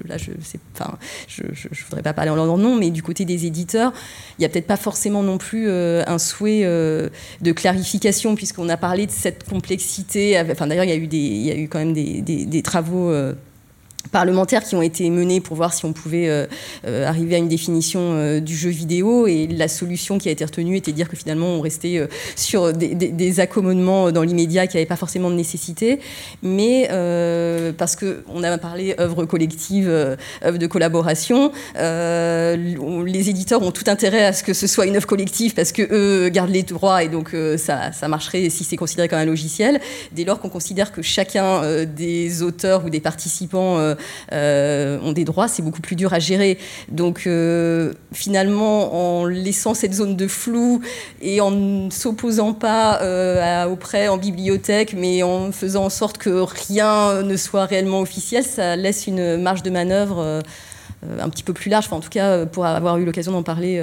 voudrais pas parler en leur nom, mais du côté des éditeurs, il y a peut-être pas forcément non plus un souhait de clarification, puisqu'on a parlé de cette complexité. D'ailleurs, il y a eu quand même des travaux parlementaires qui ont été menés pour voir si on pouvait arriver à une définition du jeu vidéo, et la solution qui a été retenue était de dire que finalement on restait sur des accommodements dans l'immédiat qui n'avaient pas forcément de nécessité, mais parce qu'on a parlé œuvres collectives, œuvres de collaboration, les éditeurs ont tout intérêt à ce que ce soit une œuvre collective parce que eux gardent les droits, et donc ça marcherait si c'est considéré comme un logiciel. Dès lors qu'on considère que chacun des auteurs ou des participants ont des droits, c'est beaucoup plus dur à gérer. Donc finalement, en laissant cette zone de flou et en ne s'opposant pas au prêt en bibliothèque, mais en faisant en sorte que rien ne soit réellement officiel, ça laisse une marge de manœuvre un petit peu plus large. Enfin, en tout cas, pour avoir eu l'occasion d'en parler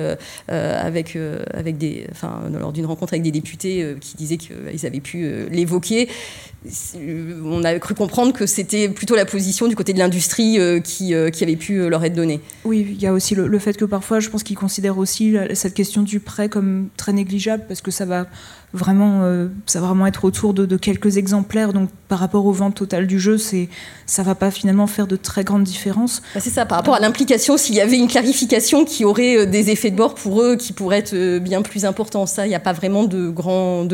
lors d'une rencontre avec des députés qui disaient qu'ils avaient pu l'évoquer, on a cru comprendre que c'était plutôt la position du côté de l'industrie qui avait pu leur être donnée. Oui, il y a aussi le fait que parfois, je pense qu'ils considèrent aussi cette question du prêt comme très négligeable, parce que ça va vraiment être autour de quelques exemplaires. Donc, par rapport aux ventes totales du jeu, ça va pas finalement faire de très grandes différences. C'est ça, par rapport à l'implication, s'il y avait une clarification qui aurait des effets de bord pour eux qui pourraient être bien plus importants. Ça, il n'y a pas vraiment de grandes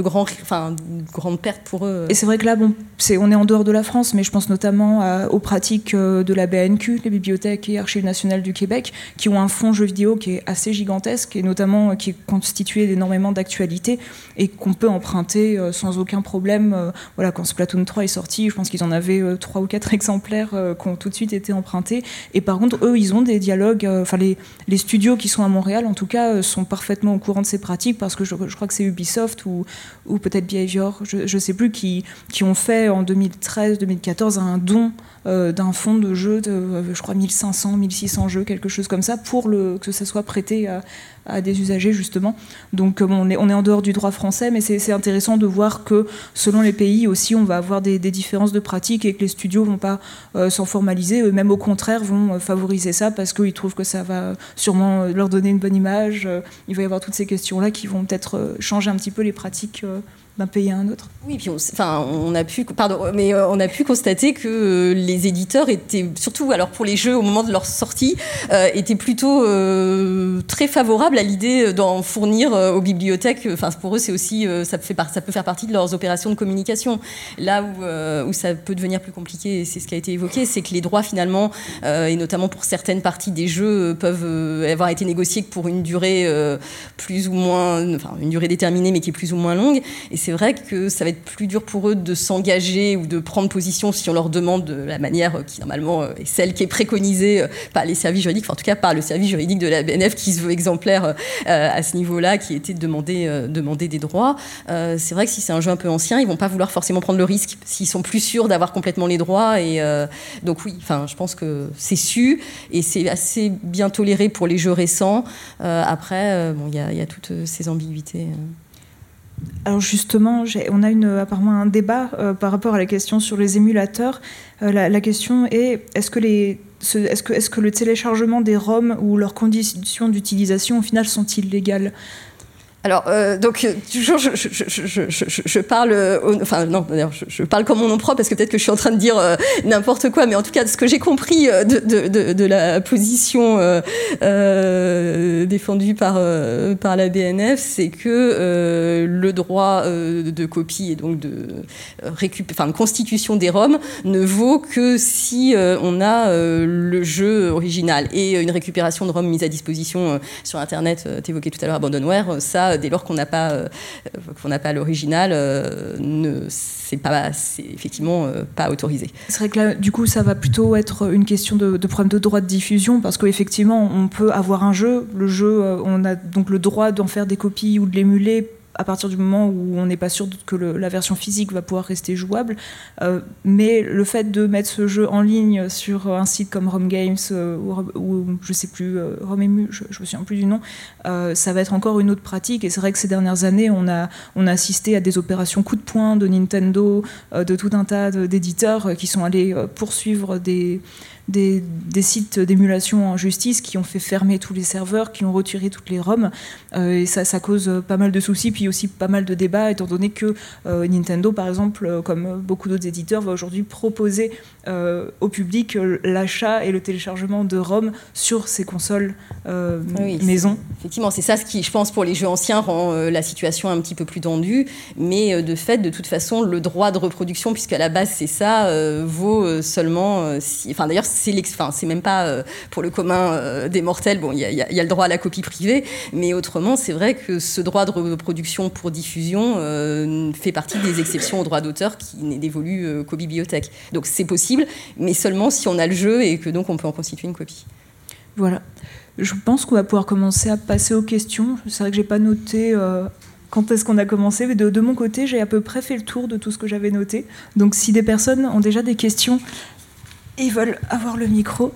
pertes pour eux. Et c'est vrai que là, on est en dehors de la France, mais je pense notamment aux pratiques de la BNQ, les Bibliothèques et Archives nationales du Québec, qui ont un fonds jeux vidéo qui est assez gigantesque et notamment qui est constitué d'énormément d'actualités et qu'on peut emprunter sans aucun problème. Quand Splatoon 3 est sorti, je pense qu'ils en avaient 3 ou 4 exemplaires qui ont tout de suite été empruntés. Et par contre, eux, ils ont des dialogues. Les studios qui sont à Montréal, en tout cas, sont parfaitement au courant de ces pratiques, parce que je crois que c'est Ubisoft ou peut-être Behavior, je sais plus, qui ont fait en 2013-2014 un don d'un fonds de jeux de, je crois, 1500, 1600 jeux, quelque chose comme ça, pour que ça soit prêté à des usagers, justement. Donc on est en dehors du droit français, mais c'est intéressant de voir que selon les pays aussi, on va avoir des différences de pratiques, et que les studios vont pas s'en formaliser, même au contraire vont favoriser ça, parce qu'ils trouvent que ça va sûrement leur donner une bonne image. Il va y avoir toutes ces questions-là qui vont peut-être changer un petit peu les pratiques d'un pays à un autre. Oui, puis on a pu constater que les éditeurs étaient, surtout alors pour les jeux au moment de leur sortie, étaient plutôt très favorables à l'idée d'en fournir aux bibliothèques. Enfin, pour eux, c'est aussi ça peut faire partie de leurs opérations de communication. Là où ça peut devenir plus compliqué, et c'est ce qui a été évoqué, c'est que les droits finalement, et notamment pour certaines parties des jeux, peuvent avoir été négociés pour une durée plus ou moins, une durée déterminée, mais qui est plus ou moins longue. Et c'est vrai que ça va être plus dur pour eux de s'engager ou de prendre position si on leur demande de la manière qui normalement est celle qui est préconisée par les services juridiques, en tout cas par le service juridique de la BNF qui se veut exemplaire à ce niveau-là, qui était de demander des droits. C'est vrai que si c'est un jeu un peu ancien, ils vont pas vouloir forcément prendre le risque s'ils sont plus sûrs d'avoir complètement les droits. Et donc oui, je pense que c'est su et c'est assez bien toléré pour les jeux récents. Après, il y a toutes ces ambiguïtés. Alors justement, on a apparemment un débat par rapport à la question sur les émulateurs. La question est, est-ce que le téléchargement des ROM ou leurs conditions d'utilisation au final sont illégales ? Alors, donc, toujours, je parle... d'ailleurs, je parle comme mon nom propre, parce que peut-être que je suis en train de dire n'importe quoi, mais en tout cas, ce que j'ai compris de la position défendue par la BNF, c'est que le droit de copie et donc de constitution des ROM ne vaut que si on a le jeu original. Et une récupération de ROM mise à disposition sur Internet, t'évoquais tout à l'heure Abandonware, ça, dès lors qu'on n'a pas l'original, c'est effectivement pas autorisé. C'est vrai que là, du coup, ça va plutôt être une question de problème de droit de diffusion, parce qu'effectivement, on peut avoir un jeu, on a donc le droit d'en faire des copies ou de l'émuler à partir du moment où on n'est pas sûr que la version physique va pouvoir rester jouable. Mais le fait de mettre ce jeu en ligne sur un site comme Rom Games ou je sais plus, Romemu, je me souviens plus du nom, ça va être encore une autre pratique. Et c'est vrai que ces dernières années, on a assisté à des opérations coup de poing de Nintendo, de tout un tas d'éditeurs qui sont allés poursuivre des sites d'émulation en justice, qui ont fait fermer tous les serveurs, qui ont retiré toutes les ROM, et ça cause pas mal de soucis, puis aussi pas mal de débats, étant donné que Nintendo, par exemple, comme beaucoup d'autres éditeurs, va aujourd'hui proposer au public l'achat et le téléchargement de ROM sur ces consoles maison. Effectivement, c'est ça ce qui, je pense, pour les jeux anciens rend la situation un petit peu plus tendue, mais de toute façon, le droit de reproduction, puisqu'à la base c'est ça, vaut seulement enfin d'ailleurs c'est même pas pour le commun des mortels, bon il y a le droit à la copie privée, mais autrement c'est vrai que ce droit de reproduction pour diffusion fait partie des exceptions au droit d'auteur qui n'est dévolu qu'aux bibliothèques. Donc c'est possible, mais seulement si on a le jeu et que donc on peut en constituer une copie. Voilà. Je pense qu'on va pouvoir commencer à passer aux questions. C'est vrai que j'ai pas noté quand est-ce qu'on a commencé, mais de mon côté, j'ai à peu près fait le tour de tout ce que j'avais noté. Donc si des personnes ont déjà des questions et veulent avoir le micro.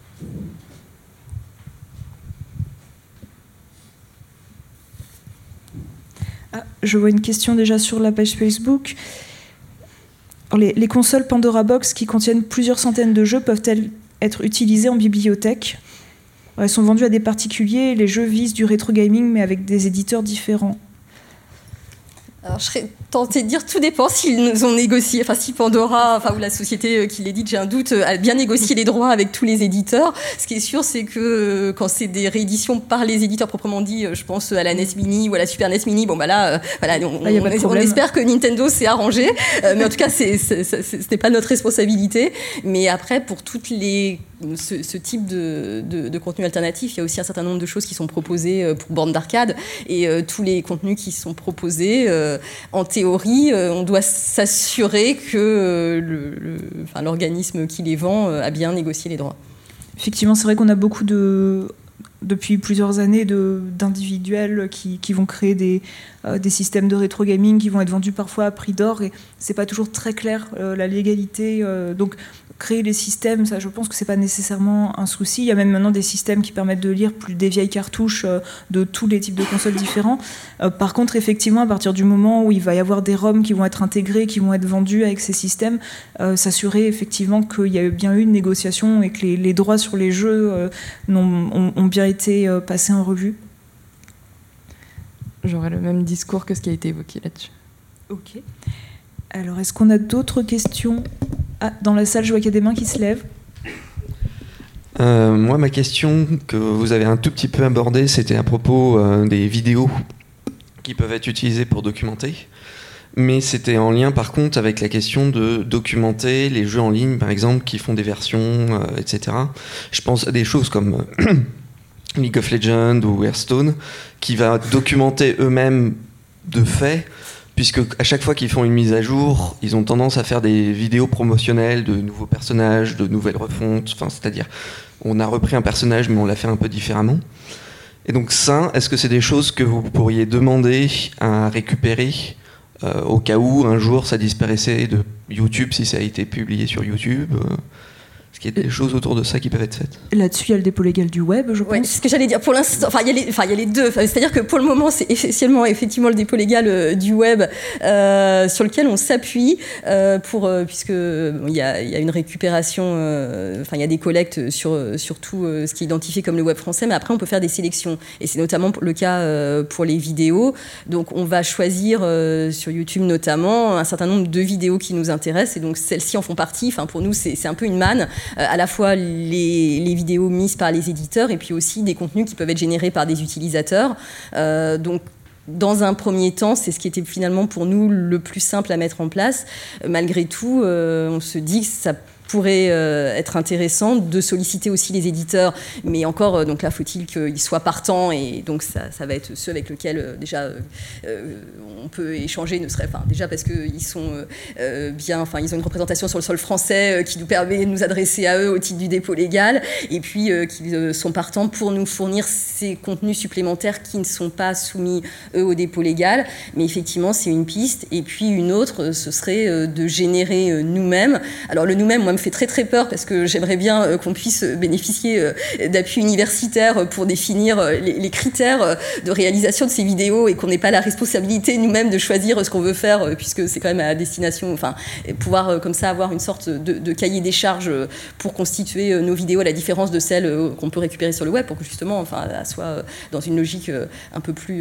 Ah, je vois une question déjà sur la page Facebook. Les consoles Pandora Box qui contiennent plusieurs centaines de jeux peuvent-elles être utilisées en bibliothèque ? Elles sont vendues à des particuliers et les jeux visent du rétro gaming mais avec des éditeurs différents. Alors, je serais tentée de dire tout dépend s'ils nous ont négocié, enfin si Pandora, enfin ou la société qui l'édite, j'ai un doute, a bien négocié les droits avec tous les éditeurs. Ce qui est sûr, c'est que quand c'est des rééditions par les éditeurs proprement dit, je pense à la NES Mini ou à la Super NES Mini, bon bah là, voilà, on espère que Nintendo s'est arrangé, mais en tout cas, ce n'est pas notre responsabilité. Mais après, pour toutes ce type de contenu alternatif, il y a aussi un certain nombre de choses qui sont proposées pour bornes d'arcade et tous les contenus qui sont proposés, en théorie, on doit s'assurer que l'organisme qui les vend a bien négocié les droits. Effectivement, c'est vrai qu'on a beaucoup depuis plusieurs années d'individuels qui vont créer des systèmes de rétro gaming qui vont être vendus parfois à prix d'or et c'est pas toujours très clair la légalité. Donc créer les systèmes, ça, je pense que c'est pas nécessairement un souci. Il y a même maintenant des systèmes qui permettent de lire des vieilles cartouches de tous les types de consoles différents. Par contre, effectivement, à partir du moment où il va y avoir des ROM qui vont être intégrés, qui vont être vendus avec ces systèmes, s'assurer effectivement qu'il y a bien eu une négociation et que les droits sur les jeux ont bien été passés en revue. J'aurais le même discours que ce qui a été évoqué là-dessus. Ok. Alors, est-ce qu'on a d'autres questions ? Ah, dans la salle, je vois qu'il y a des mains qui se lèvent. Moi, ma question que vous avez un tout petit peu abordée, c'était à propos des vidéos qui peuvent être utilisées pour documenter. Mais c'était en lien, par contre, avec la question de documenter les jeux en ligne, par exemple, qui font des versions, etc. Je pense à des choses comme League of Legends ou Hearthstone, qui va documenter eux-mêmes de fait, puisque à chaque fois qu'ils font une mise à jour, ils ont tendance à faire des vidéos promotionnelles de nouveaux personnages, de nouvelles refontes, enfin, c'est-à-dire on a repris un personnage mais on l'a fait un peu différemment. Et donc ça, est-ce que c'est des choses que vous pourriez demander à récupérer au cas où un jour ça disparaissait de YouTube si ça a été publié sur YouTube Est-ce qu'il y a des choses autour de ça qui peuvent être faites ? Là-dessus, il y a le dépôt légal du web, je pense. Ouais, c'est ce que j'allais dire. Pour l'instant, il y a les deux. C'est-à-dire que pour le moment, c'est essentiellement effectivement le dépôt légal du web sur lequel on s'appuie puisque il y a une récupération. Il y a des collectes sur tout ce qui est identifié comme le web français, mais après on peut faire des sélections. Et c'est notamment le cas pour les vidéos. Donc on va choisir sur YouTube notamment un certain nombre de vidéos qui nous intéressent, et donc celles-ci en font partie. Enfin, pour nous, c'est un peu une manne. À la fois les vidéos mises par les éditeurs et puis aussi des contenus qui peuvent être générés par des utilisateurs. Donc, dans un premier temps, c'est ce qui était finalement pour nous le plus simple à mettre en place. Malgré tout, on se dit que ça pourrait être intéressant de solliciter aussi les éditeurs, mais encore, donc là, faut-il qu'ils soient partants, et donc ça va être ceux avec lesquels déjà on peut échanger, déjà parce qu'ils sont ils ont une représentation sur le sol français qui nous permet de nous adresser à eux au titre du dépôt légal, et puis qu'ils sont partants pour nous fournir ces contenus supplémentaires qui ne sont pas soumis, eux, au dépôt légal. Mais effectivement, c'est une piste. Et puis une autre, ce serait de générer nous-mêmes. Alors le nous-mêmes, moi, me fait très très peur, parce que j'aimerais bien qu'on puisse bénéficier d'appui universitaire pour définir les critères de réalisation de ces vidéos, et qu'on n'ait pas la responsabilité nous-mêmes de choisir ce qu'on veut faire, puisque c'est quand même à destination, pouvoir comme ça avoir une sorte de cahier des charges pour constituer nos vidéos, à la différence de celles qu'on peut récupérer sur le web, pour que justement elles soient dans une logique un peu plus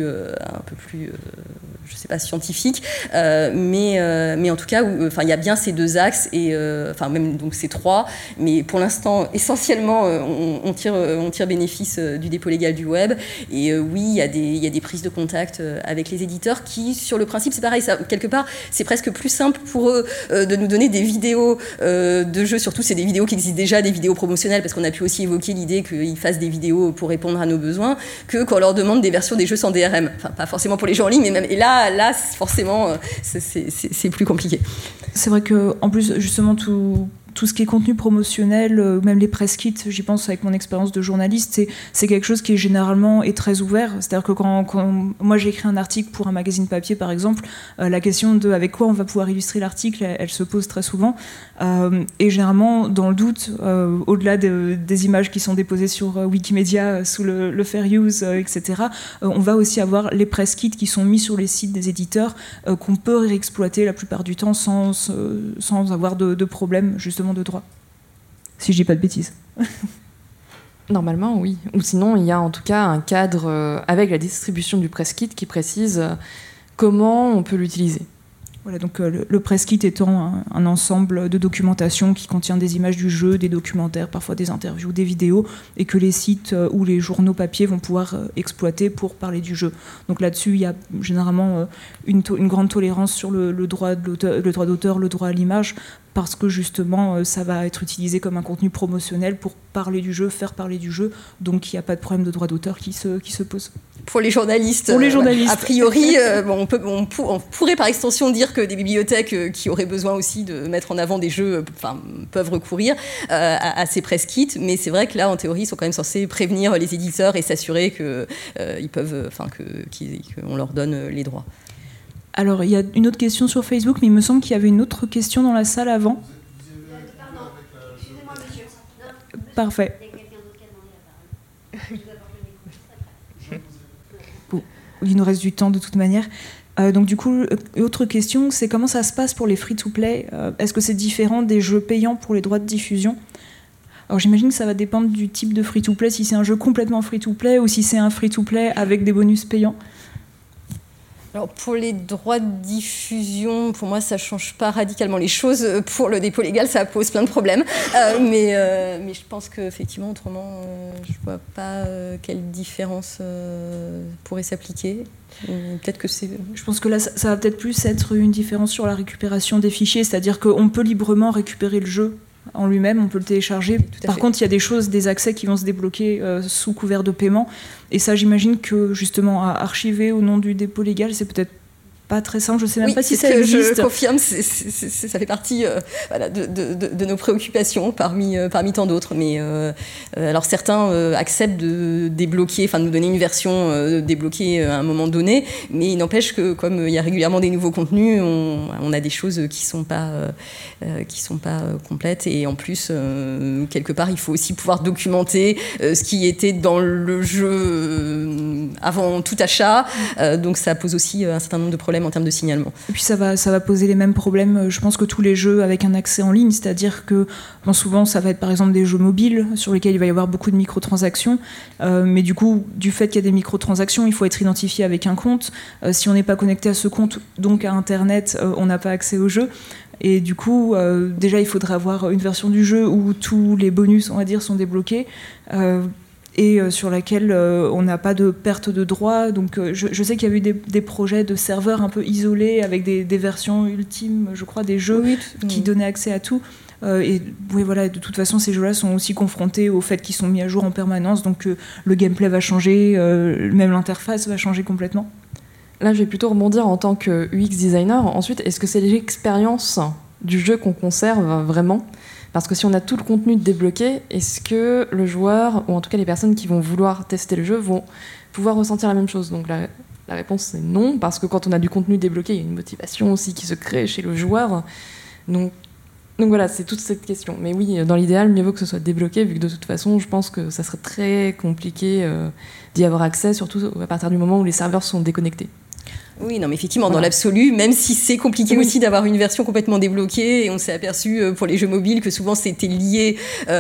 je sais pas, scientifique, mais en tout cas il y a bien ces deux axes, et même donc c'est 3. Mais pour l'instant, essentiellement, on tire bénéfice du dépôt légal du web. Et oui, il y a des prises de contact avec les éditeurs qui, sur le principe, c'est pareil. Ça, quelque part, c'est presque plus simple pour eux de nous donner des vidéos de jeux. Surtout, c'est des vidéos qui existent déjà, des vidéos promotionnelles, parce qu'on a pu aussi évoquer l'idée qu'ils fassent des vidéos pour répondre à nos besoins, que quand on leur demande des versions des jeux sans DRM. Enfin, pas forcément pour les jeux en ligne, mais même. Et là, forcément, c'est plus compliqué. C'est vrai qu'en plus, justement, tout ce qui est contenu promotionnel, même les press kits, j'y pense avec mon expérience de journaliste, c'est quelque chose qui est généralement est très ouvert. C'est-à-dire que quand moi j'ai écrit un article pour un magazine papier par exemple, la question de avec quoi on va pouvoir illustrer l'article, elle se pose très souvent. Et généralement, dans le doute, au-delà des images qui sont déposées sur Wikimedia sous le fair use, etc., on va aussi avoir les press kits qui sont mis sur les sites des éditeurs, qu'on peut réexploiter la plupart du temps sans avoir de problème justement de droit. Si je dis pas de bêtises. Normalement, oui. Ou sinon, il y a en tout cas un cadre avec la distribution du press kit qui précise comment on peut l'utiliser. Voilà, donc le press kit étant un ensemble de documentation qui contient des images du jeu, des documentaires, parfois des interviews, des vidéos, et que les sites ou les journaux papier vont pouvoir exploiter pour parler du jeu. Donc là-dessus, il y a généralement une grande tolérance sur le droit d'auteur, le droit à l'image, parce que justement, ça va être utilisé comme un contenu promotionnel pour parler du jeu, faire parler du jeu, donc il n'y a pas de problème de droit d'auteur qui se pose. Pour les journalistes, a priori, on pourrait par extension dire que des bibliothèques qui auraient besoin aussi de mettre en avant des jeux peuvent recourir à ces press kits, mais c'est vrai que là, en théorie, ils sont quand même censés prévenir les éditeurs et s'assurer qu'on leur donne les droits. Alors, il y a une autre question sur Facebook, mais il me semble qu'il y avait une autre question dans la salle avant. Pardon, excusez-moi, monsieur. Parfait. Bon, il nous reste du temps de toute manière. Donc du coup, autre question, c'est comment ça se passe pour les free-to-play ? Est-ce que c'est différent des jeux payants pour les droits de diffusion ? Alors j'imagine que ça va dépendre du type de free-to-play, si c'est un jeu complètement free-to-play ou si c'est un free-to-play avec des bonus payants. Alors pour les droits de diffusion, pour moi, ça ne change pas radicalement les choses. Pour le dépôt légal, ça pose plein de problèmes. Mais je pense qu'effectivement, autrement, je ne vois pas quelle différence pourrait s'appliquer. Peut-être que c'est... Je pense que là, ça va peut-être plus être une différence sur la récupération des fichiers, c'est-à-dire qu'on peut librement récupérer le jeu en lui-même, on peut le télécharger. Par contre, il y a des accès qui vont se débloquer sous couvert de paiement. Et ça, j'imagine que justement, à archiver au nom du dépôt légal, c'est peut-être pas très simple. Je sais même pas si ça existe. Je confirme, ça fait partie de nos préoccupations parmi tant d'autres. Mais alors certains acceptent de débloquer, enfin de nous donner une version débloquée à un moment donné. Mais il n'empêche que comme il y a régulièrement des nouveaux contenus, on a des choses qui sont pas complètes. Et en plus, quelque part, il faut aussi pouvoir documenter ce qui était dans le jeu avant tout achat. Donc ça pose aussi un certain nombre de problèmes en termes de signalement. Et puis ça va poser les mêmes problèmes, je pense, que tous les jeux avec un accès en ligne, c'est-à-dire que souvent ça va être par exemple des jeux mobiles sur lesquels il va y avoir beaucoup de microtransactions, mais du coup, du fait qu'il y a des microtransactions, il faut être identifié avec un compte. Si on n'est pas connecté à ce compte, donc à Internet, on n'a pas accès au jeu. Et du coup, déjà, il faudrait avoir une version du jeu où tous les bonus, on va dire, sont débloqués. Et sur laquelle on n'a pas de perte de droit. Donc je sais qu'il y a eu des projets de serveurs un peu isolés avec des versions ultimes, je crois, des jeux qui donnaient accès à tout. Et oui, voilà, de toute façon, ces jeux-là sont aussi confrontés au fait qu'ils sont mis à jour en permanence. Donc le gameplay va changer, même l'interface va changer complètement. Là, je vais plutôt rebondir en tant que UX designer. Ensuite, est-ce que c'est l'expérience du jeu qu'on conserve vraiment ? Parce que si on a tout le contenu débloqué, est-ce que le joueur, ou en tout cas les personnes qui vont vouloir tester le jeu, vont pouvoir ressentir la même chose ? Donc la réponse c'est non, parce que quand on a du contenu débloqué, il y a une motivation aussi qui se crée chez le joueur. Donc voilà, c'est toute cette question. Mais oui, dans l'idéal, mieux vaut que ce soit débloqué, vu que de toute façon, je pense que ça serait très compliqué d'y avoir accès, surtout à partir du moment où les serveurs sont déconnectés. Oui, non, mais effectivement, dans l'absolu, même si c'est compliqué aussi d'avoir une version complètement débloquée, et on s'est aperçu pour les jeux mobiles que souvent c'était lié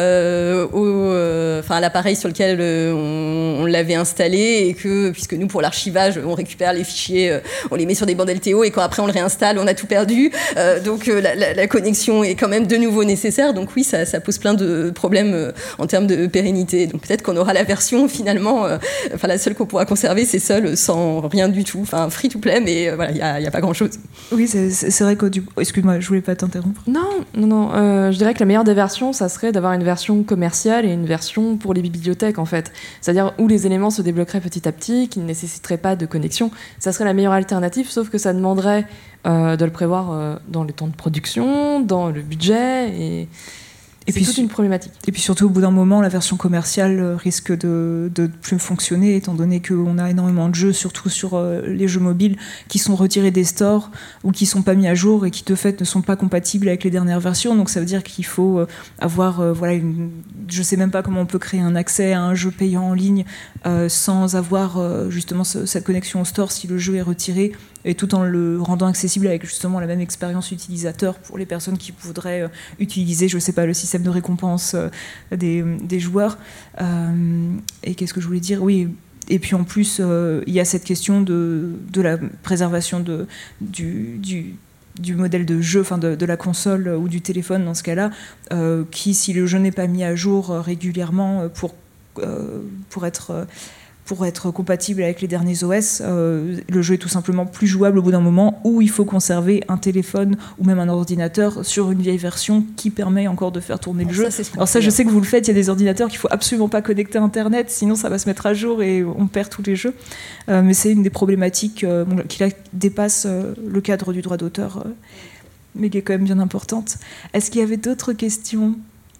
à l'appareil sur lequel on l'avait installé, et que, puisque nous, pour l'archivage, on récupère les fichiers, on les met sur des bandes LTO, et quand après on le réinstalle, on a tout perdu. Donc la connexion est quand même de nouveau nécessaire. Donc oui, ça pose plein de problèmes en termes de pérennité. Donc peut-être qu'on aura la version finalement, la seule qu'on pourra conserver, c'est seule, sans rien du tout, free to play, mais voilà, il n'y a pas grand-chose. Oui, c'est vrai que excuse-moi, je voulais pas t'interrompre. Non, je dirais que la meilleure des versions, ça serait d'avoir une version commerciale et une version pour les bibliothèques, en fait. C'est-à-dire où les éléments se débloqueraient petit à petit, qui ne nécessiteraient pas de connexion. Ça serait la meilleure alternative, sauf que ça demanderait de le prévoir dans les temps de production, dans le budget, et puis toute une problématique. Et puis surtout, au bout d'un moment, la version commerciale risque de plus fonctionner, étant donné qu'on a énormément de jeux, surtout sur les jeux mobiles, qui sont retirés des stores ou qui sont pas mis à jour et qui de fait ne sont pas compatibles avec les dernières versions. Donc ça veut dire qu'il faut avoir, je sais même pas comment on peut créer un accès à un jeu payant en ligne sans avoir justement cette connexion au store si le jeu est retiré, et tout en le rendant accessible avec justement la même expérience utilisateur pour les personnes qui voudraient utiliser, je sais pas, le système de récompense des joueurs. Et qu'est-ce que je voulais dire ? Oui, et puis en plus, il y a cette question de la préservation du modèle de jeu, de la console ou du téléphone dans ce cas-là, qui, si le jeu n'est pas mis à jour régulièrement pour être compatible avec les derniers OS, le jeu est tout simplement plus jouable au bout d'un moment, où il faut conserver un téléphone ou même un ordinateur sur une vieille version qui permet encore de faire tourner le jeu. Alors ça, je sais que vous le faites, il y a des ordinateurs qu'il ne faut absolument pas connecter à Internet, sinon ça va se mettre à jour et on perd tous les jeux. Mais c'est une des problématiques qui là, dépasse le cadre du droit d'auteur, mais qui est quand même bien importante. Est-ce qu'il y avait d'autres questions ?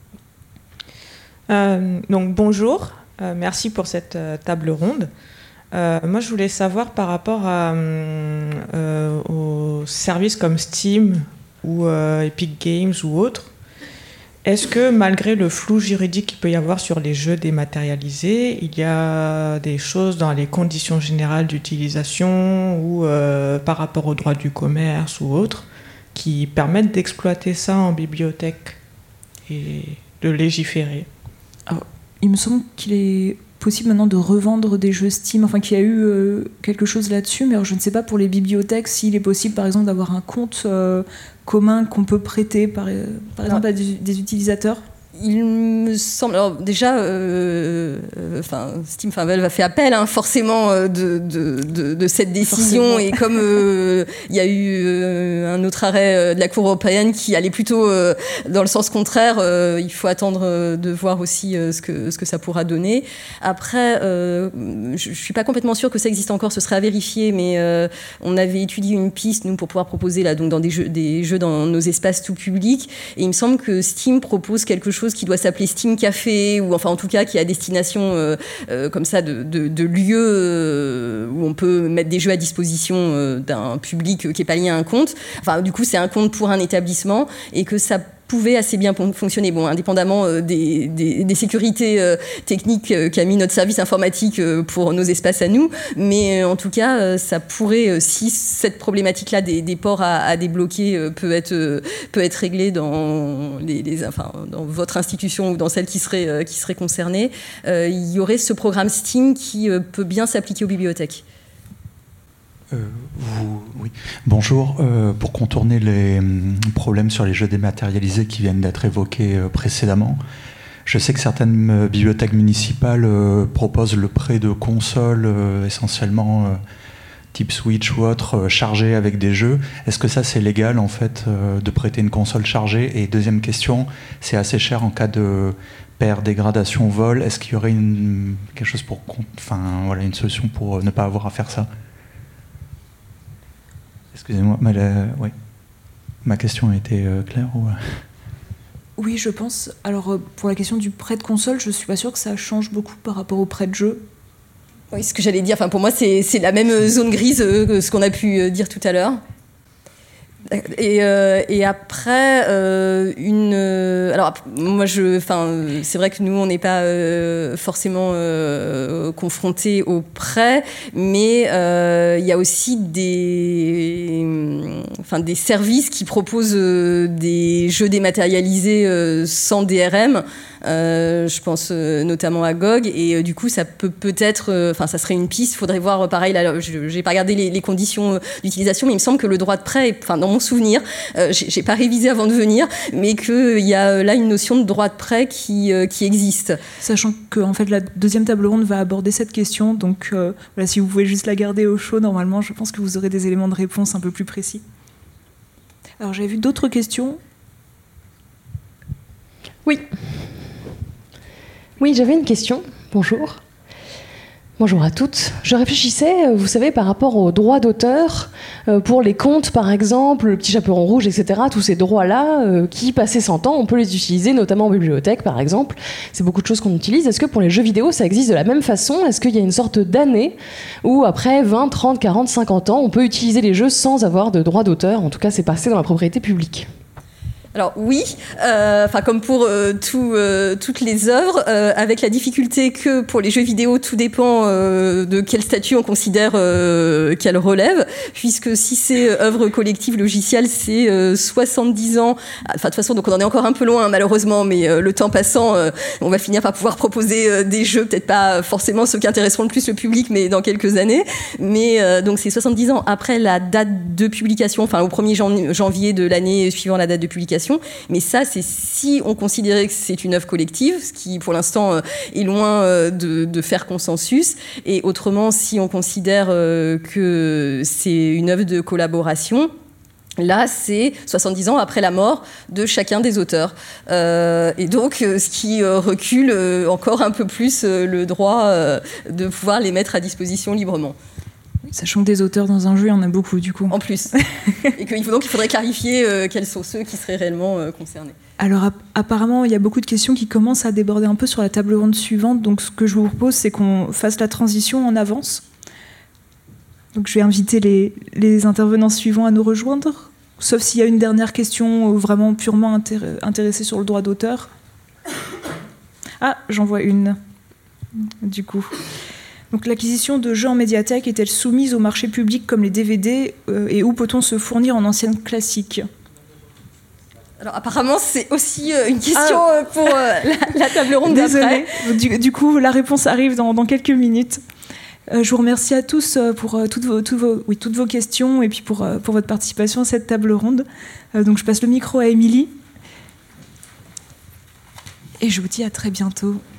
Donc bonjour. Merci pour cette table ronde. Moi, je voulais savoir par rapport aux services comme Steam ou Epic Games ou autres, est-ce que malgré le flou juridique qu'il peut y avoir sur les jeux dématérialisés, il y a des choses dans les conditions générales d'utilisation ou par rapport au droit du commerce ou autres qui permettent d'exploiter ça en bibliothèque et de légiférer ? Alors, il me semble qu'il est possible maintenant de revendre des jeux Steam, enfin qu'il y a eu quelque chose là-dessus, mais alors je ne sais pas pour les bibliothèques s'il est possible par exemple d'avoir un compte commun qu'on peut prêter par exemple à des utilisateurs. Il me semble, alors déjà, Steam, Valve a fait appel forcément de cette décision, forcément. Et comme il y a eu un autre arrêt de la Cour européenne qui allait plutôt dans le sens contraire, il faut attendre de voir aussi ce que ça pourra donner. Après, je suis pas complètement sûre que ça existe encore, ce serait à vérifier, mais on avait étudié une piste nous pour pouvoir proposer là donc dans des jeux dans nos espaces tout publics, et il me semble que Steam propose quelque chose qui doit s'appeler Steam Café, ou enfin en tout cas qui est à destination comme ça de lieux où on peut mettre des jeux à disposition d'un public qui n'est pas lié à un compte. Enfin du coup c'est un compte pour un établissement, et que ça pouvait assez bien fonctionner, indépendamment des sécurités techniques qu'a mis notre service informatique pour nos espaces à nous, mais en tout cas ça pourrait, si cette problématique-là des ports à débloquer peut être réglée dans dans votre institution ou dans celle qui serait concernée, il y aurait ce programme Steam qui peut bien s'appliquer aux bibliothèques. Oui. Bonjour. Pour contourner les problèmes sur les jeux dématérialisés qui viennent d'être évoqués précédemment, je sais que certaines bibliothèques municipales proposent le prêt de consoles essentiellement type Switch ou autre, chargées avec des jeux. Est-ce que ça c'est légal en fait de prêter une console chargée ? Et deuxième question, c'est assez cher en cas de perte, dégradation, vol. Est-ce qu'il y aurait quelque chose une solution pour ne pas avoir à faire ça ? Excusez-moi, ma question a été claire ou... Oui, je pense. Alors, pour la question du prêt de console, je ne suis pas sûre que ça change beaucoup par rapport au prêt de jeu. Oui, ce que j'allais dire. Pour moi, c'est la même zone grise que ce qu'on a pu dire tout à l'heure. Et après, alors moi, c'est vrai que nous, on n'est pas forcément confrontés aux prêts, mais il y a aussi des services qui proposent des jeux dématérialisés sans DRM. Je pense notamment à GOG, et du coup ça peut-être, ça serait une piste. Faudrait voir, pareil, là, j'ai pas regardé les conditions d'utilisation, mais il me semble que le droit de prêt, dans mon souvenir, j'ai pas révisé avant de venir, mais qu'il y a là une notion de droit de prêt qui existe. Sachant que en fait la deuxième table ronde va aborder cette question, donc voilà, si vous pouvez juste la garder au chaud, normalement je pense que vous aurez des éléments de réponse un peu plus précis. Alors j'avais vu d'autres questions. Oui, j'avais une question. Bonjour. Bonjour à toutes. Je réfléchissais, vous savez, par rapport aux droits d'auteur, pour les contes par exemple, le petit chaperon rouge, etc., tous ces droits-là, qui, passé 100 ans, on peut les utiliser, notamment en bibliothèque par exemple. C'est beaucoup de choses qu'on utilise. Est-ce que pour les jeux vidéo, ça existe de la même façon ? Est-ce qu'il y a une sorte d'année où, après 20, 30, 40, 50 ans, on peut utiliser les jeux sans avoir de droits d'auteur ? En tout cas, c'est passé dans la propriété publique. Alors oui, comme pour toutes les œuvres, avec la difficulté que pour les jeux vidéo, tout dépend de quel statut on considère qu'elle relève, puisque si c'est œuvre collective logicielle, c'est 70 ans. De toute façon, donc on en est encore un peu loin, malheureusement, mais le temps passant, on va finir par pouvoir proposer des jeux, peut-être pas forcément ceux qui intéresseront le plus le public, mais dans quelques années. Mais donc c'est 70 ans après la date de publication, au 1er janvier de l'année suivant la date de publication. Mais ça, c'est si on considérait que c'est une œuvre collective, ce qui, pour l'instant, est loin de faire consensus. Et autrement, si on considère que c'est une œuvre de collaboration, là, c'est 70 ans après la mort de chacun des auteurs. Et donc, ce qui recule encore un peu plus le droit de pouvoir les mettre à disposition librement. Sachant que des auteurs dans un jeu, il y en a beaucoup, du coup. En plus. Et qu'il faudrait clarifier quels sont ceux qui seraient réellement concernés. Alors, apparemment, il y a beaucoup de questions qui commencent à déborder un peu sur la table ronde suivante. Donc, ce que je vous propose, c'est qu'on fasse la transition en avance. Donc, je vais inviter les intervenants suivants à nous rejoindre. Sauf s'il y a une dernière question vraiment purement intéressée sur le droit d'auteur. Ah, j'en vois une, du coup. Donc, l'acquisition de jeux en médiathèque est-elle soumise au marché public comme les DVD et où peut-on se fournir en anciennes classiques ? Alors apparemment c'est aussi une question pour la table ronde d'après. Désolée, du coup la réponse arrive dans quelques minutes. Je vous remercie à tous pour toutes vos questions et puis pour votre participation à cette table ronde. Donc je passe le micro à Émilie et je vous dis à très bientôt.